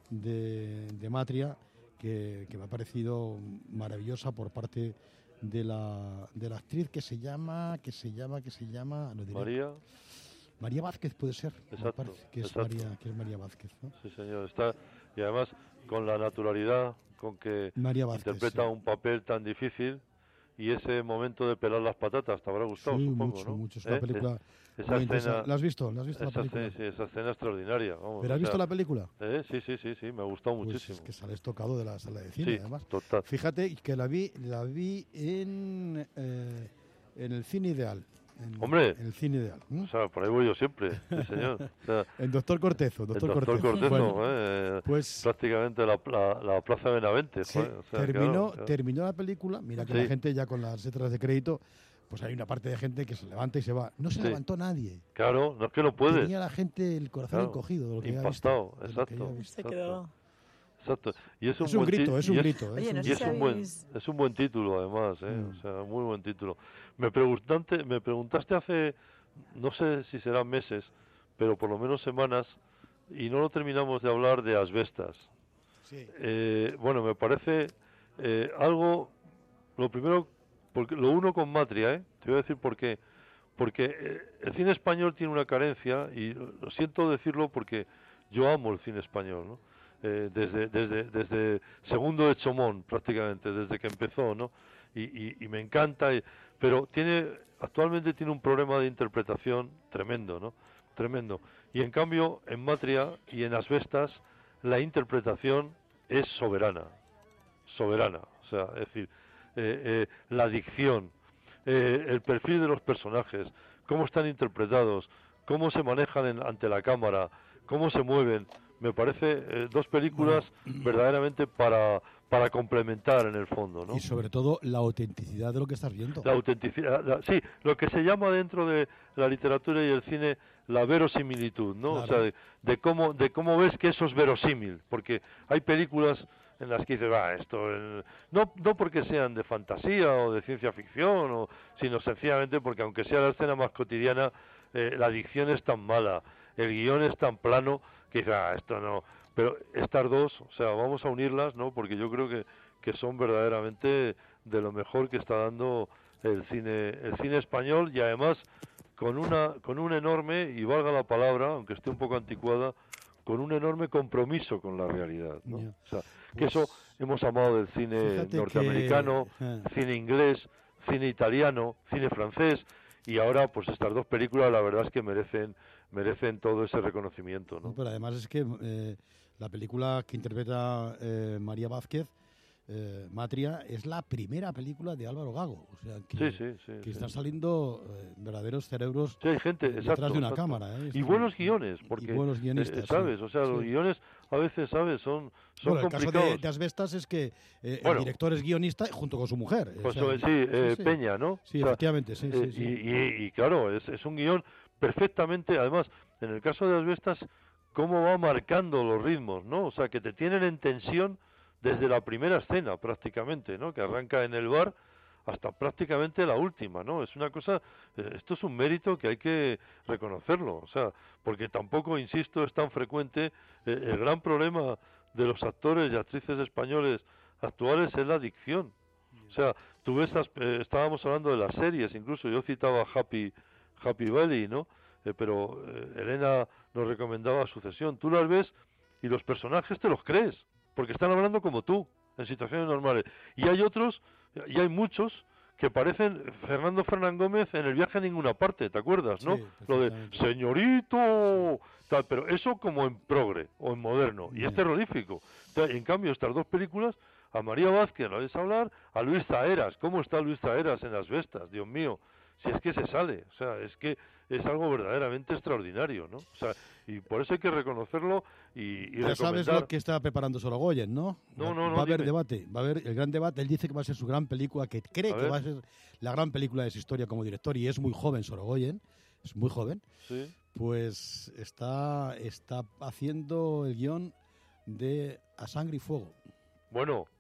de, de Matria, que, que me ha parecido maravillosa por parte de la, de la actriz que se llama, que se llama, que se llama... No diré. María... María Vázquez puede ser, exacto, me parece que es, exacto. María, que es María Vázquez, ¿no? Sí, señor, está, y además con la naturalidad con que María Vázquez, interpreta sí. un papel tan difícil y ese momento de pelar las patatas, te habrá gustado, sí, supongo, mucho, ¿no? mucho, es una ¿Eh? película esa muy escena, interesante. ¿La has visto? ¿La has visto esa la película? Escena, sí, esa escena extraordinaria. Vamos, ¿Pero has visto sea, la película? ¿eh? Sí, sí, sí, sí, me ha gustado Pues muchísimo. Es que sales tocado de la sala de cine, sí, además. Total. Fíjate que la vi, la vi en, eh, en el Cine Ideal. En, Hombre, en el Cine Ideal. ¿Mm? O sea, por ahí voy yo siempre, sí, señor. O sea, el Doctor Cortezo, Doctor, el doctor Cortezo. Cortezo, Bueno, eh, pues prácticamente la, la, la Plaza Benavente. sí, o sea, terminó, claro, claro. terminó la película, mira que Sí. la gente ya con las letras de crédito, pues hay una parte de gente que se levanta y se va. No se Sí. levantó nadie. Claro, no es que no puede. Tenía la gente el corazón Claro, encogido de lo que impactado, había visto. de lo que exacto. había visto. Se quedó. Exacto. Y es un, Es un buen ti- grito, es y un grito, y es un y grito. es un buen, es un buen título, además, ¿eh? Mm. O sea, muy buen título. Me preguntaste, me preguntaste hace, no sé si serán meses, pero por lo menos semanas, y no lo terminamos de hablar de Asbestas. Sí. Eh, bueno, me parece eh, algo, lo primero, porque lo uno con Matria, ¿eh? Te voy a decir por qué. Porque eh, el cine español tiene una carencia, y lo siento decirlo porque yo amo el cine español, ¿no? Eh, desde, desde, desde segundo de Chomón, prácticamente, desde que empezó, ¿no? Y, y, y me encanta, y, pero tiene, actualmente tiene un problema de interpretación tremendo, ¿no? Tremendo. Y en cambio, en Matria y en Asbestas, la interpretación es soberana, soberana, o sea, es decir, eh, eh, la dicción, eh, el perfil de los personajes, cómo están interpretados, cómo se manejan en, ante la cámara, cómo se mueven, me parece eh, dos películas verdaderamente para para complementar en el fondo, ¿no? Y sobre todo la autenticidad de lo que estás viendo. La autenticidad, la- sí, lo que se llama dentro de la literatura y el cine la verosimilitud, ¿no? Claro. O sea, de, de cómo de cómo ves que eso es verosímil, porque hay películas en las que dices, va, esto eh, no no porque sean de fantasía o de ciencia ficción, o, sino sencillamente porque aunque sea la escena más cotidiana, eh, la dicción es tan mala, el guión es tan plano que dices, ah, esto no. Pero estas dos, o sea, vamos a unirlas, ¿no? Porque yo creo que, que son verdaderamente de lo mejor que está dando el cine el cine español, y además con una con un enorme, y valga la palabra, aunque esté un poco anticuada, con un enorme compromiso con la realidad, ¿no? Ya. O sea, que eso hemos amado del cine Fíjate norteamericano, que, eh. cine inglés, cine italiano, cine francés, y ahora pues estas dos películas la verdad es que merecen merecen todo ese reconocimiento, ¿no? Pero además es que eh, la película que interpreta eh, María Vázquez, eh, Matria, es la primera película de Álvaro Gago. O sea, que, Sí, sí, sí, que sí. están saliendo eh, verdaderos cerebros Sí, hay gente, eh, detrás exacto, de una exacto. cámara. ¿eh? Y Están- buenos guiones, porque, y buenos guionistas, eh, ¿sabes? sí. O sea, los Sí. guiones a veces, ¿sabes? Son, son Bueno, el caso complicados. de, de Asbestas es que eh, Bueno. el director es guionista junto con su mujer. o Pues sea, sobre- sí, eh, Peña, ¿no? Sí, O sea, efectivamente, sí, eh, sí, sí. Y, y- y claro, es, es un guión perfectamente, además, en el caso de Asbestas, cómo va marcando los ritmos, ¿no? O sea, que te tienen en tensión desde la primera escena, prácticamente, ¿no? Que arranca en el bar hasta prácticamente la última, ¿no? Es una cosa, eh, esto es un mérito que hay que reconocerlo, o sea, porque tampoco, insisto, es tan frecuente, eh, el gran problema de los actores y actrices españoles actuales es la dicción. O sea, tú ves, las- eh, estábamos hablando de las series, incluso yo citaba Happy, Happy Valley, ¿no? Eh, pero eh, Elena nos recomendaba Sucesión. Tú las ves y los personajes te los crees, porque están hablando como tú, en situaciones normales. Y hay otros, y hay muchos, que parecen Fernando Fernán Gómez en El viaje a ninguna parte, ¿te acuerdas, no? Sí, Lo de perfectamente. señorito, tal, pero eso como en progre o en moderno, y es Ya. terrorífico. Entonces, en cambio, estas dos películas, a María Vázquez la oís hablar, a Luis Zaeras, ¿cómo está Luis Zaeras en Asbestas? Dios mío, si es que se sale, o sea, es que es algo verdaderamente extraordinario, ¿no? O sea, y por eso hay que reconocerlo y, y Ya sabes recomendar. lo que está preparando Sorogoyen, ¿no? No, Va- no, no, Va a haber dime. debate, va a haber el gran debate. Él dice que va a ser su gran película, que cree A que ver. va a ser la gran película de su historia como director, y es muy joven Sorogoyen, es muy joven. Sí. Pues está, está haciendo el guión de A Sangre y Fuego. Bueno,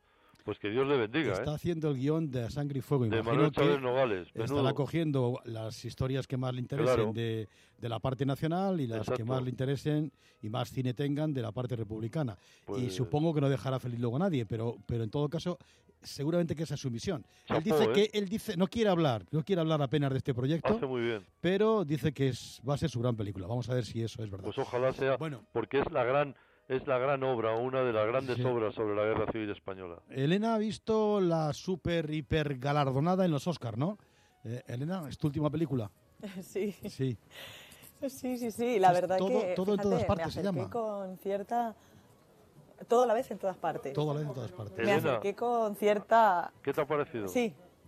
Pues que Dios le bendiga, está ¿eh? haciendo el guión de Sangre y Fuego. De Imagino Manuel que Chávez Nogales, estará menudo. cogiendo las historias que más le interesen Claro. de, de la parte nacional y las Exacto. que más le interesen y más cine tengan de la parte republicana. Y Pues- supongo que no dejará feliz luego a nadie, pero, pero en todo caso, seguramente que esa es su misión. Chapó, él dice ¿eh? que él dice no quiere hablar, no quiere hablar apenas de este proyecto, Hace muy bien. pero dice que es, va a ser su gran película. Vamos a ver si eso es verdad. Pues ojalá sea, porque es la gran es la gran obra, una de las grandes Sí. obras sobre la Guerra Civil Española. Elena ha visto la super hiper galardonada en los Oscars, ¿no? Eh, Elena, ¿es tu última película? Sí. Sí. Sí, sí, sí. La Es verdad todo- que todo en fíjate, todas partes me se acerqué llama. con cierta... Todo a la vez en todas partes. Todo a la vez en todas partes. Me Elena. acerqué con cierta... ¿Qué te ha parecido? Sí,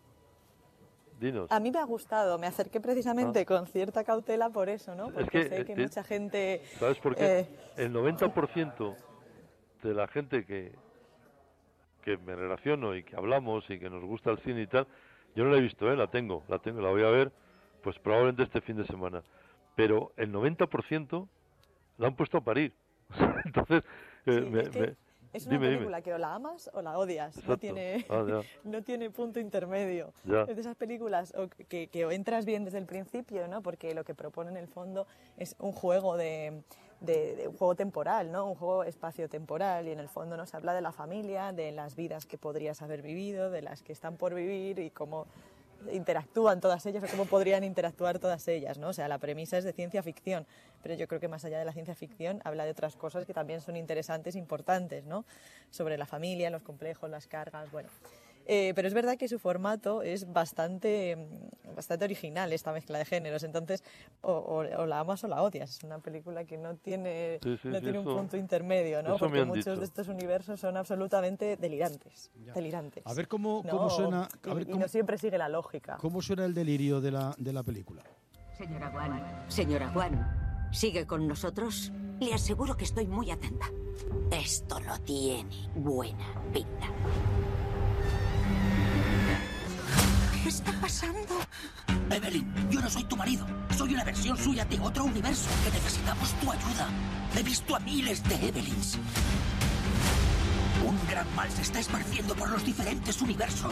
Dinos. a mí me ha gustado. Me acerqué precisamente con cierta cautela por eso, ¿no? Porque que, sé eh, que te- mucha gente... ¿Sabes por qué? eh, El noventa por ciento de la gente que, que me relaciono y que hablamos y que nos gusta el cine y tal, yo no la he visto, ¿eh? La tengo, la tengo, la voy a ver, pues probablemente este fin de semana. Pero el noventa por ciento la han puesto a parir. Entonces, eh, sí, me- es que me- es una dime, dime. película que o la amas o la odias. No Exacto. tiene, Ah, ya. no tiene punto intermedio. Ya. Es de esas películas o que, que o entras bien desde el principio, ¿no? Porque lo que propone en el fondo es un juego de, de- de un juego temporal, ¿no? Un juego espacio-temporal, y en el fondo nos habla de la familia, de las vidas que podrías haber vivido, de las que están por vivir y cómo interactúan todas ellas o cómo podrían interactuar todas ellas, ¿no? O sea, la premisa es de ciencia ficción, pero yo creo que más allá de la ciencia ficción habla de otras cosas que también son interesantes, importantes, ¿no? Sobre la familia, los complejos, las cargas, bueno. Eh, pero es verdad que su formato es bastante, mm, bastante original, esta mezcla de géneros. Entonces, o, o- o la amas o la odias. Es una película que no tiene, Sí, sí, no sí, tiene un eso- punto intermedio, ¿no? eso me Porque han muchos dicho. de estos universos son absolutamente delirantes. Delirantes. A ver cómo, No, cómo suena, a y- ver y cómo, no siempre sigue la lógica. cómo suena el delirio de la, de la película. Señora Guan, señora Guan, ¿sigue con nosotros? Le aseguro que estoy muy atenta. Esto no tiene buena pinta. ¿Qué está pasando? Evelyn, yo no soy tu marido. Soy una versión suya de otro universo que necesitamos tu ayuda. He visto a miles de Evelyns. Un gran mal se está esparciendo por los diferentes universos.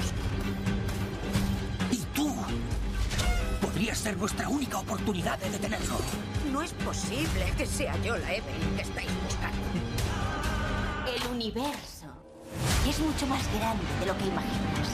Y tú podrías ser nuestra única oportunidad de detenerlo. No es posible que sea yo la Evelyn que estáis buscando. El universo es mucho más grande de lo que imaginas.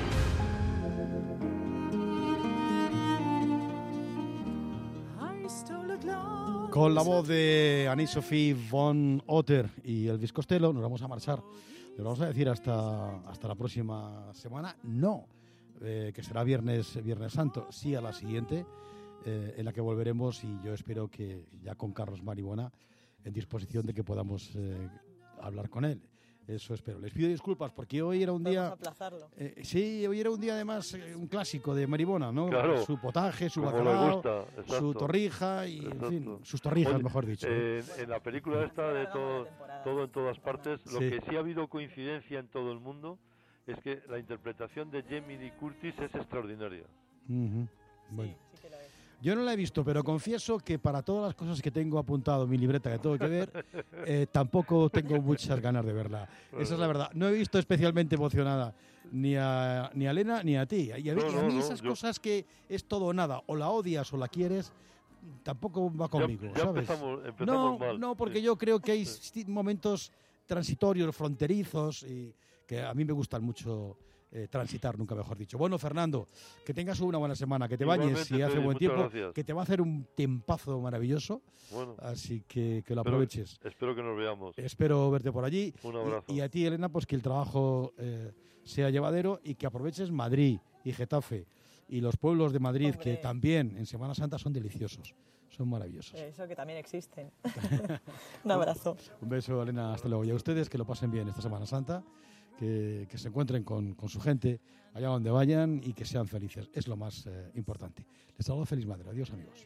Con la voz de Annie-Sophie von Otter y Elvis Costello nos vamos a marchar. Le vamos a decir hasta, hasta la próxima semana. No, eh, que será viernes, viernes Santo. Sí, a la siguiente, eh, en la que volveremos, y yo espero que ya con Carlos Maribona en disposición de que podamos eh, hablar con él. Eso espero. Les pido disculpas porque hoy era un día... Vamos a aplazarlo. Eh, sí, hoy era un día además eh, un clásico de Maribona, ¿no? Claro. Su potaje, su Como le bacalao, gusta, exacto. su torrija y, en Exacto. fin, sus torrijas, Oye, mejor dicho. eh, en la película esta de todo, todo en todas partes, lo Sí. que sí ha habido coincidencia en todo el mundo es que la interpretación de Jamie Lee Curtis es extraordinaria. Ujú. Bueno. Yo no la he visto, pero confieso que para todas las cosas que tengo apuntado en mi libreta que tengo que ver, eh, tampoco tengo muchas ganas de verla. Esa es la verdad. No he visto especialmente emocionada ni a, ni a Elena ni a ti. Y a, mí- No, y a mí no, no, esas yo- cosas que es todo o nada, o la odias o la quieres, tampoco va conmigo, ya ¿sabes? empezamos- empezamos no, mal, no, porque sí. yo creo que hay sti- momentos transitorios, fronterizos, y que a mí me gustan mucho eh, transitar, nunca mejor dicho. Bueno, Fernando, que tengas una buena semana, que te bañes Igualmente, si hace Freddy, buen muchas tiempo, gracias. que te va a hacer un tempazo maravilloso, Bueno. así que que lo Espero- aproveches. Espero que nos veamos. Espero verte por allí. Un abrazo. Y, y a ti, Elena, pues que el trabajo eh, sea llevadero y que aproveches Madrid y Getafe y los pueblos de Madrid, que también en Semana Santa son deliciosos, son maravillosos. Eso que también existen. Un abrazo. Un beso, Elena, hasta luego. Y a ustedes que lo pasen bien esta Semana Santa, que, que se encuentren con, con su gente allá donde vayan y que sean felices. Es lo más eh, importante. Les saludo, feliz madre. Adiós, amigos.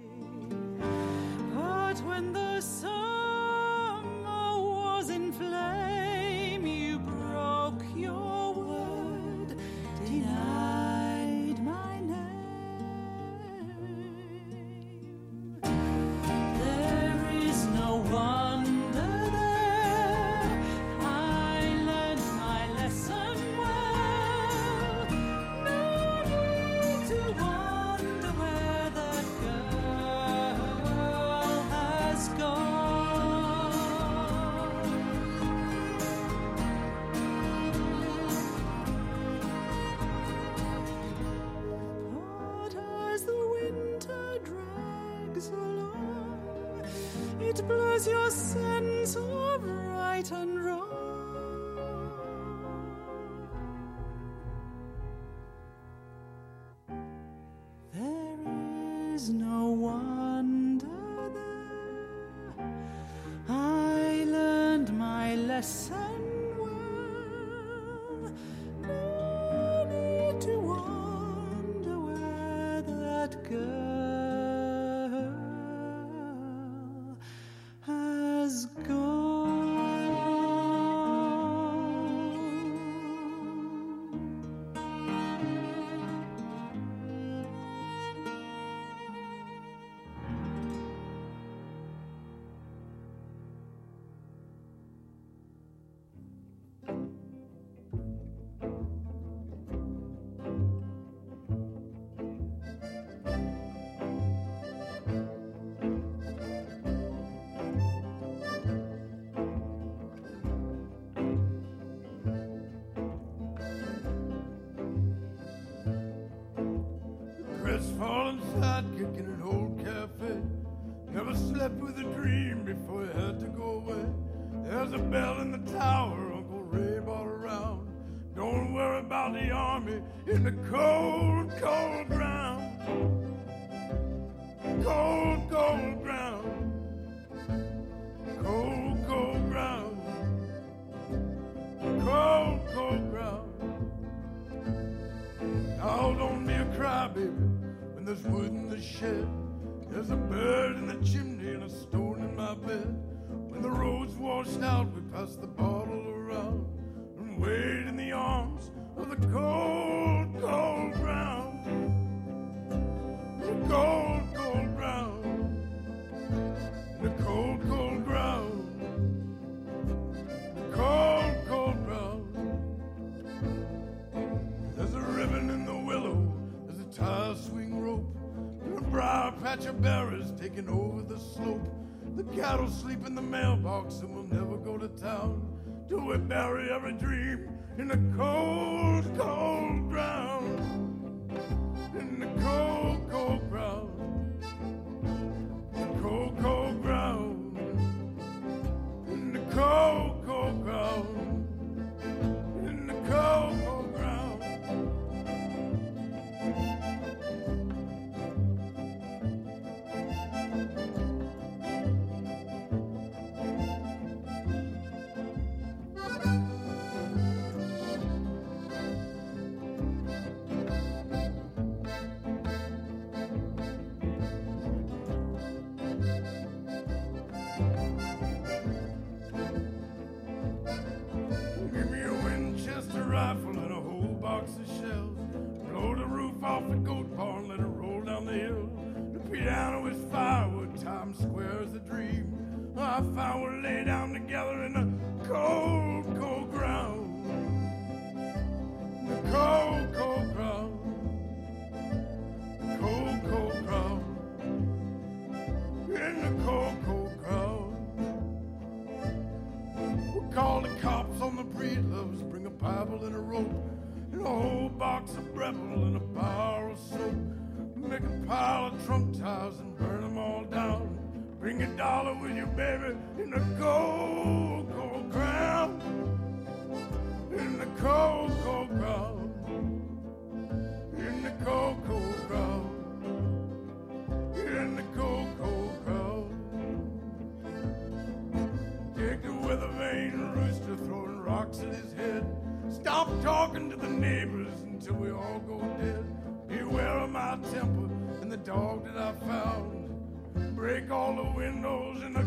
But when the summer was in flame, you broke your word, denied my name. There is no wonder there. I learned my lesson It blurs your sense of right and wrong. There is no wonder there. I learned my lesson well. No need to wonder where that girl has gone. Crestfallen sidekick in an old cafe. Never slept with a dream before he had to go away. There's a bell in the tower Uncle Ray brought around. Don't worry about the army in the cold, cold ground. Cold, cold ground. Cold, cold ground. Cold, cold ground. Now don't be a crybaby. There's wood in the shed, there's a bird in the chimney and a stone in my bed. When the road's washed out, we pass the bottle around and wait in the arms of the cold, cold ground. The cold, cold ground. The cold, cold ground. The cold, cold ground. There's a ribbon in the willow, there's a tire swing rope, and a briar patch of berries taking over the slope. The cattle sleep in the mailbox and we'll never go to town till we bury every dream in the cold, cold ground. In the cold, cold ground. The cold, cold ground. In the cold, cold ground. In the cold, cold ground. Give me a Winchester rifle and a whole box of shells. Blow the roof off the goat barn, let it roll down the hill. The piano is firewood, Times Square is a dream. I found we'll lay down together in the cold, cold ground. The cold, cold ground. The cold, cold ground. In the cold, cold ground. We'll call the cops on the breedloves, bring a Bible and a rope, and a whole box of Breville and a bar of soap. Make a pile of Trump tires and burn them all down. Bring a dollar with you, baby, in the cold, cold ground. In the cold, cold ground. In the cold, cold ground. In the cold, cold ground. Take the weather vane rooster throwing rocks at his head. Stop talking to the neighbors until we all go dead. Beware of my temper and the dog that I found. Break all the windows in the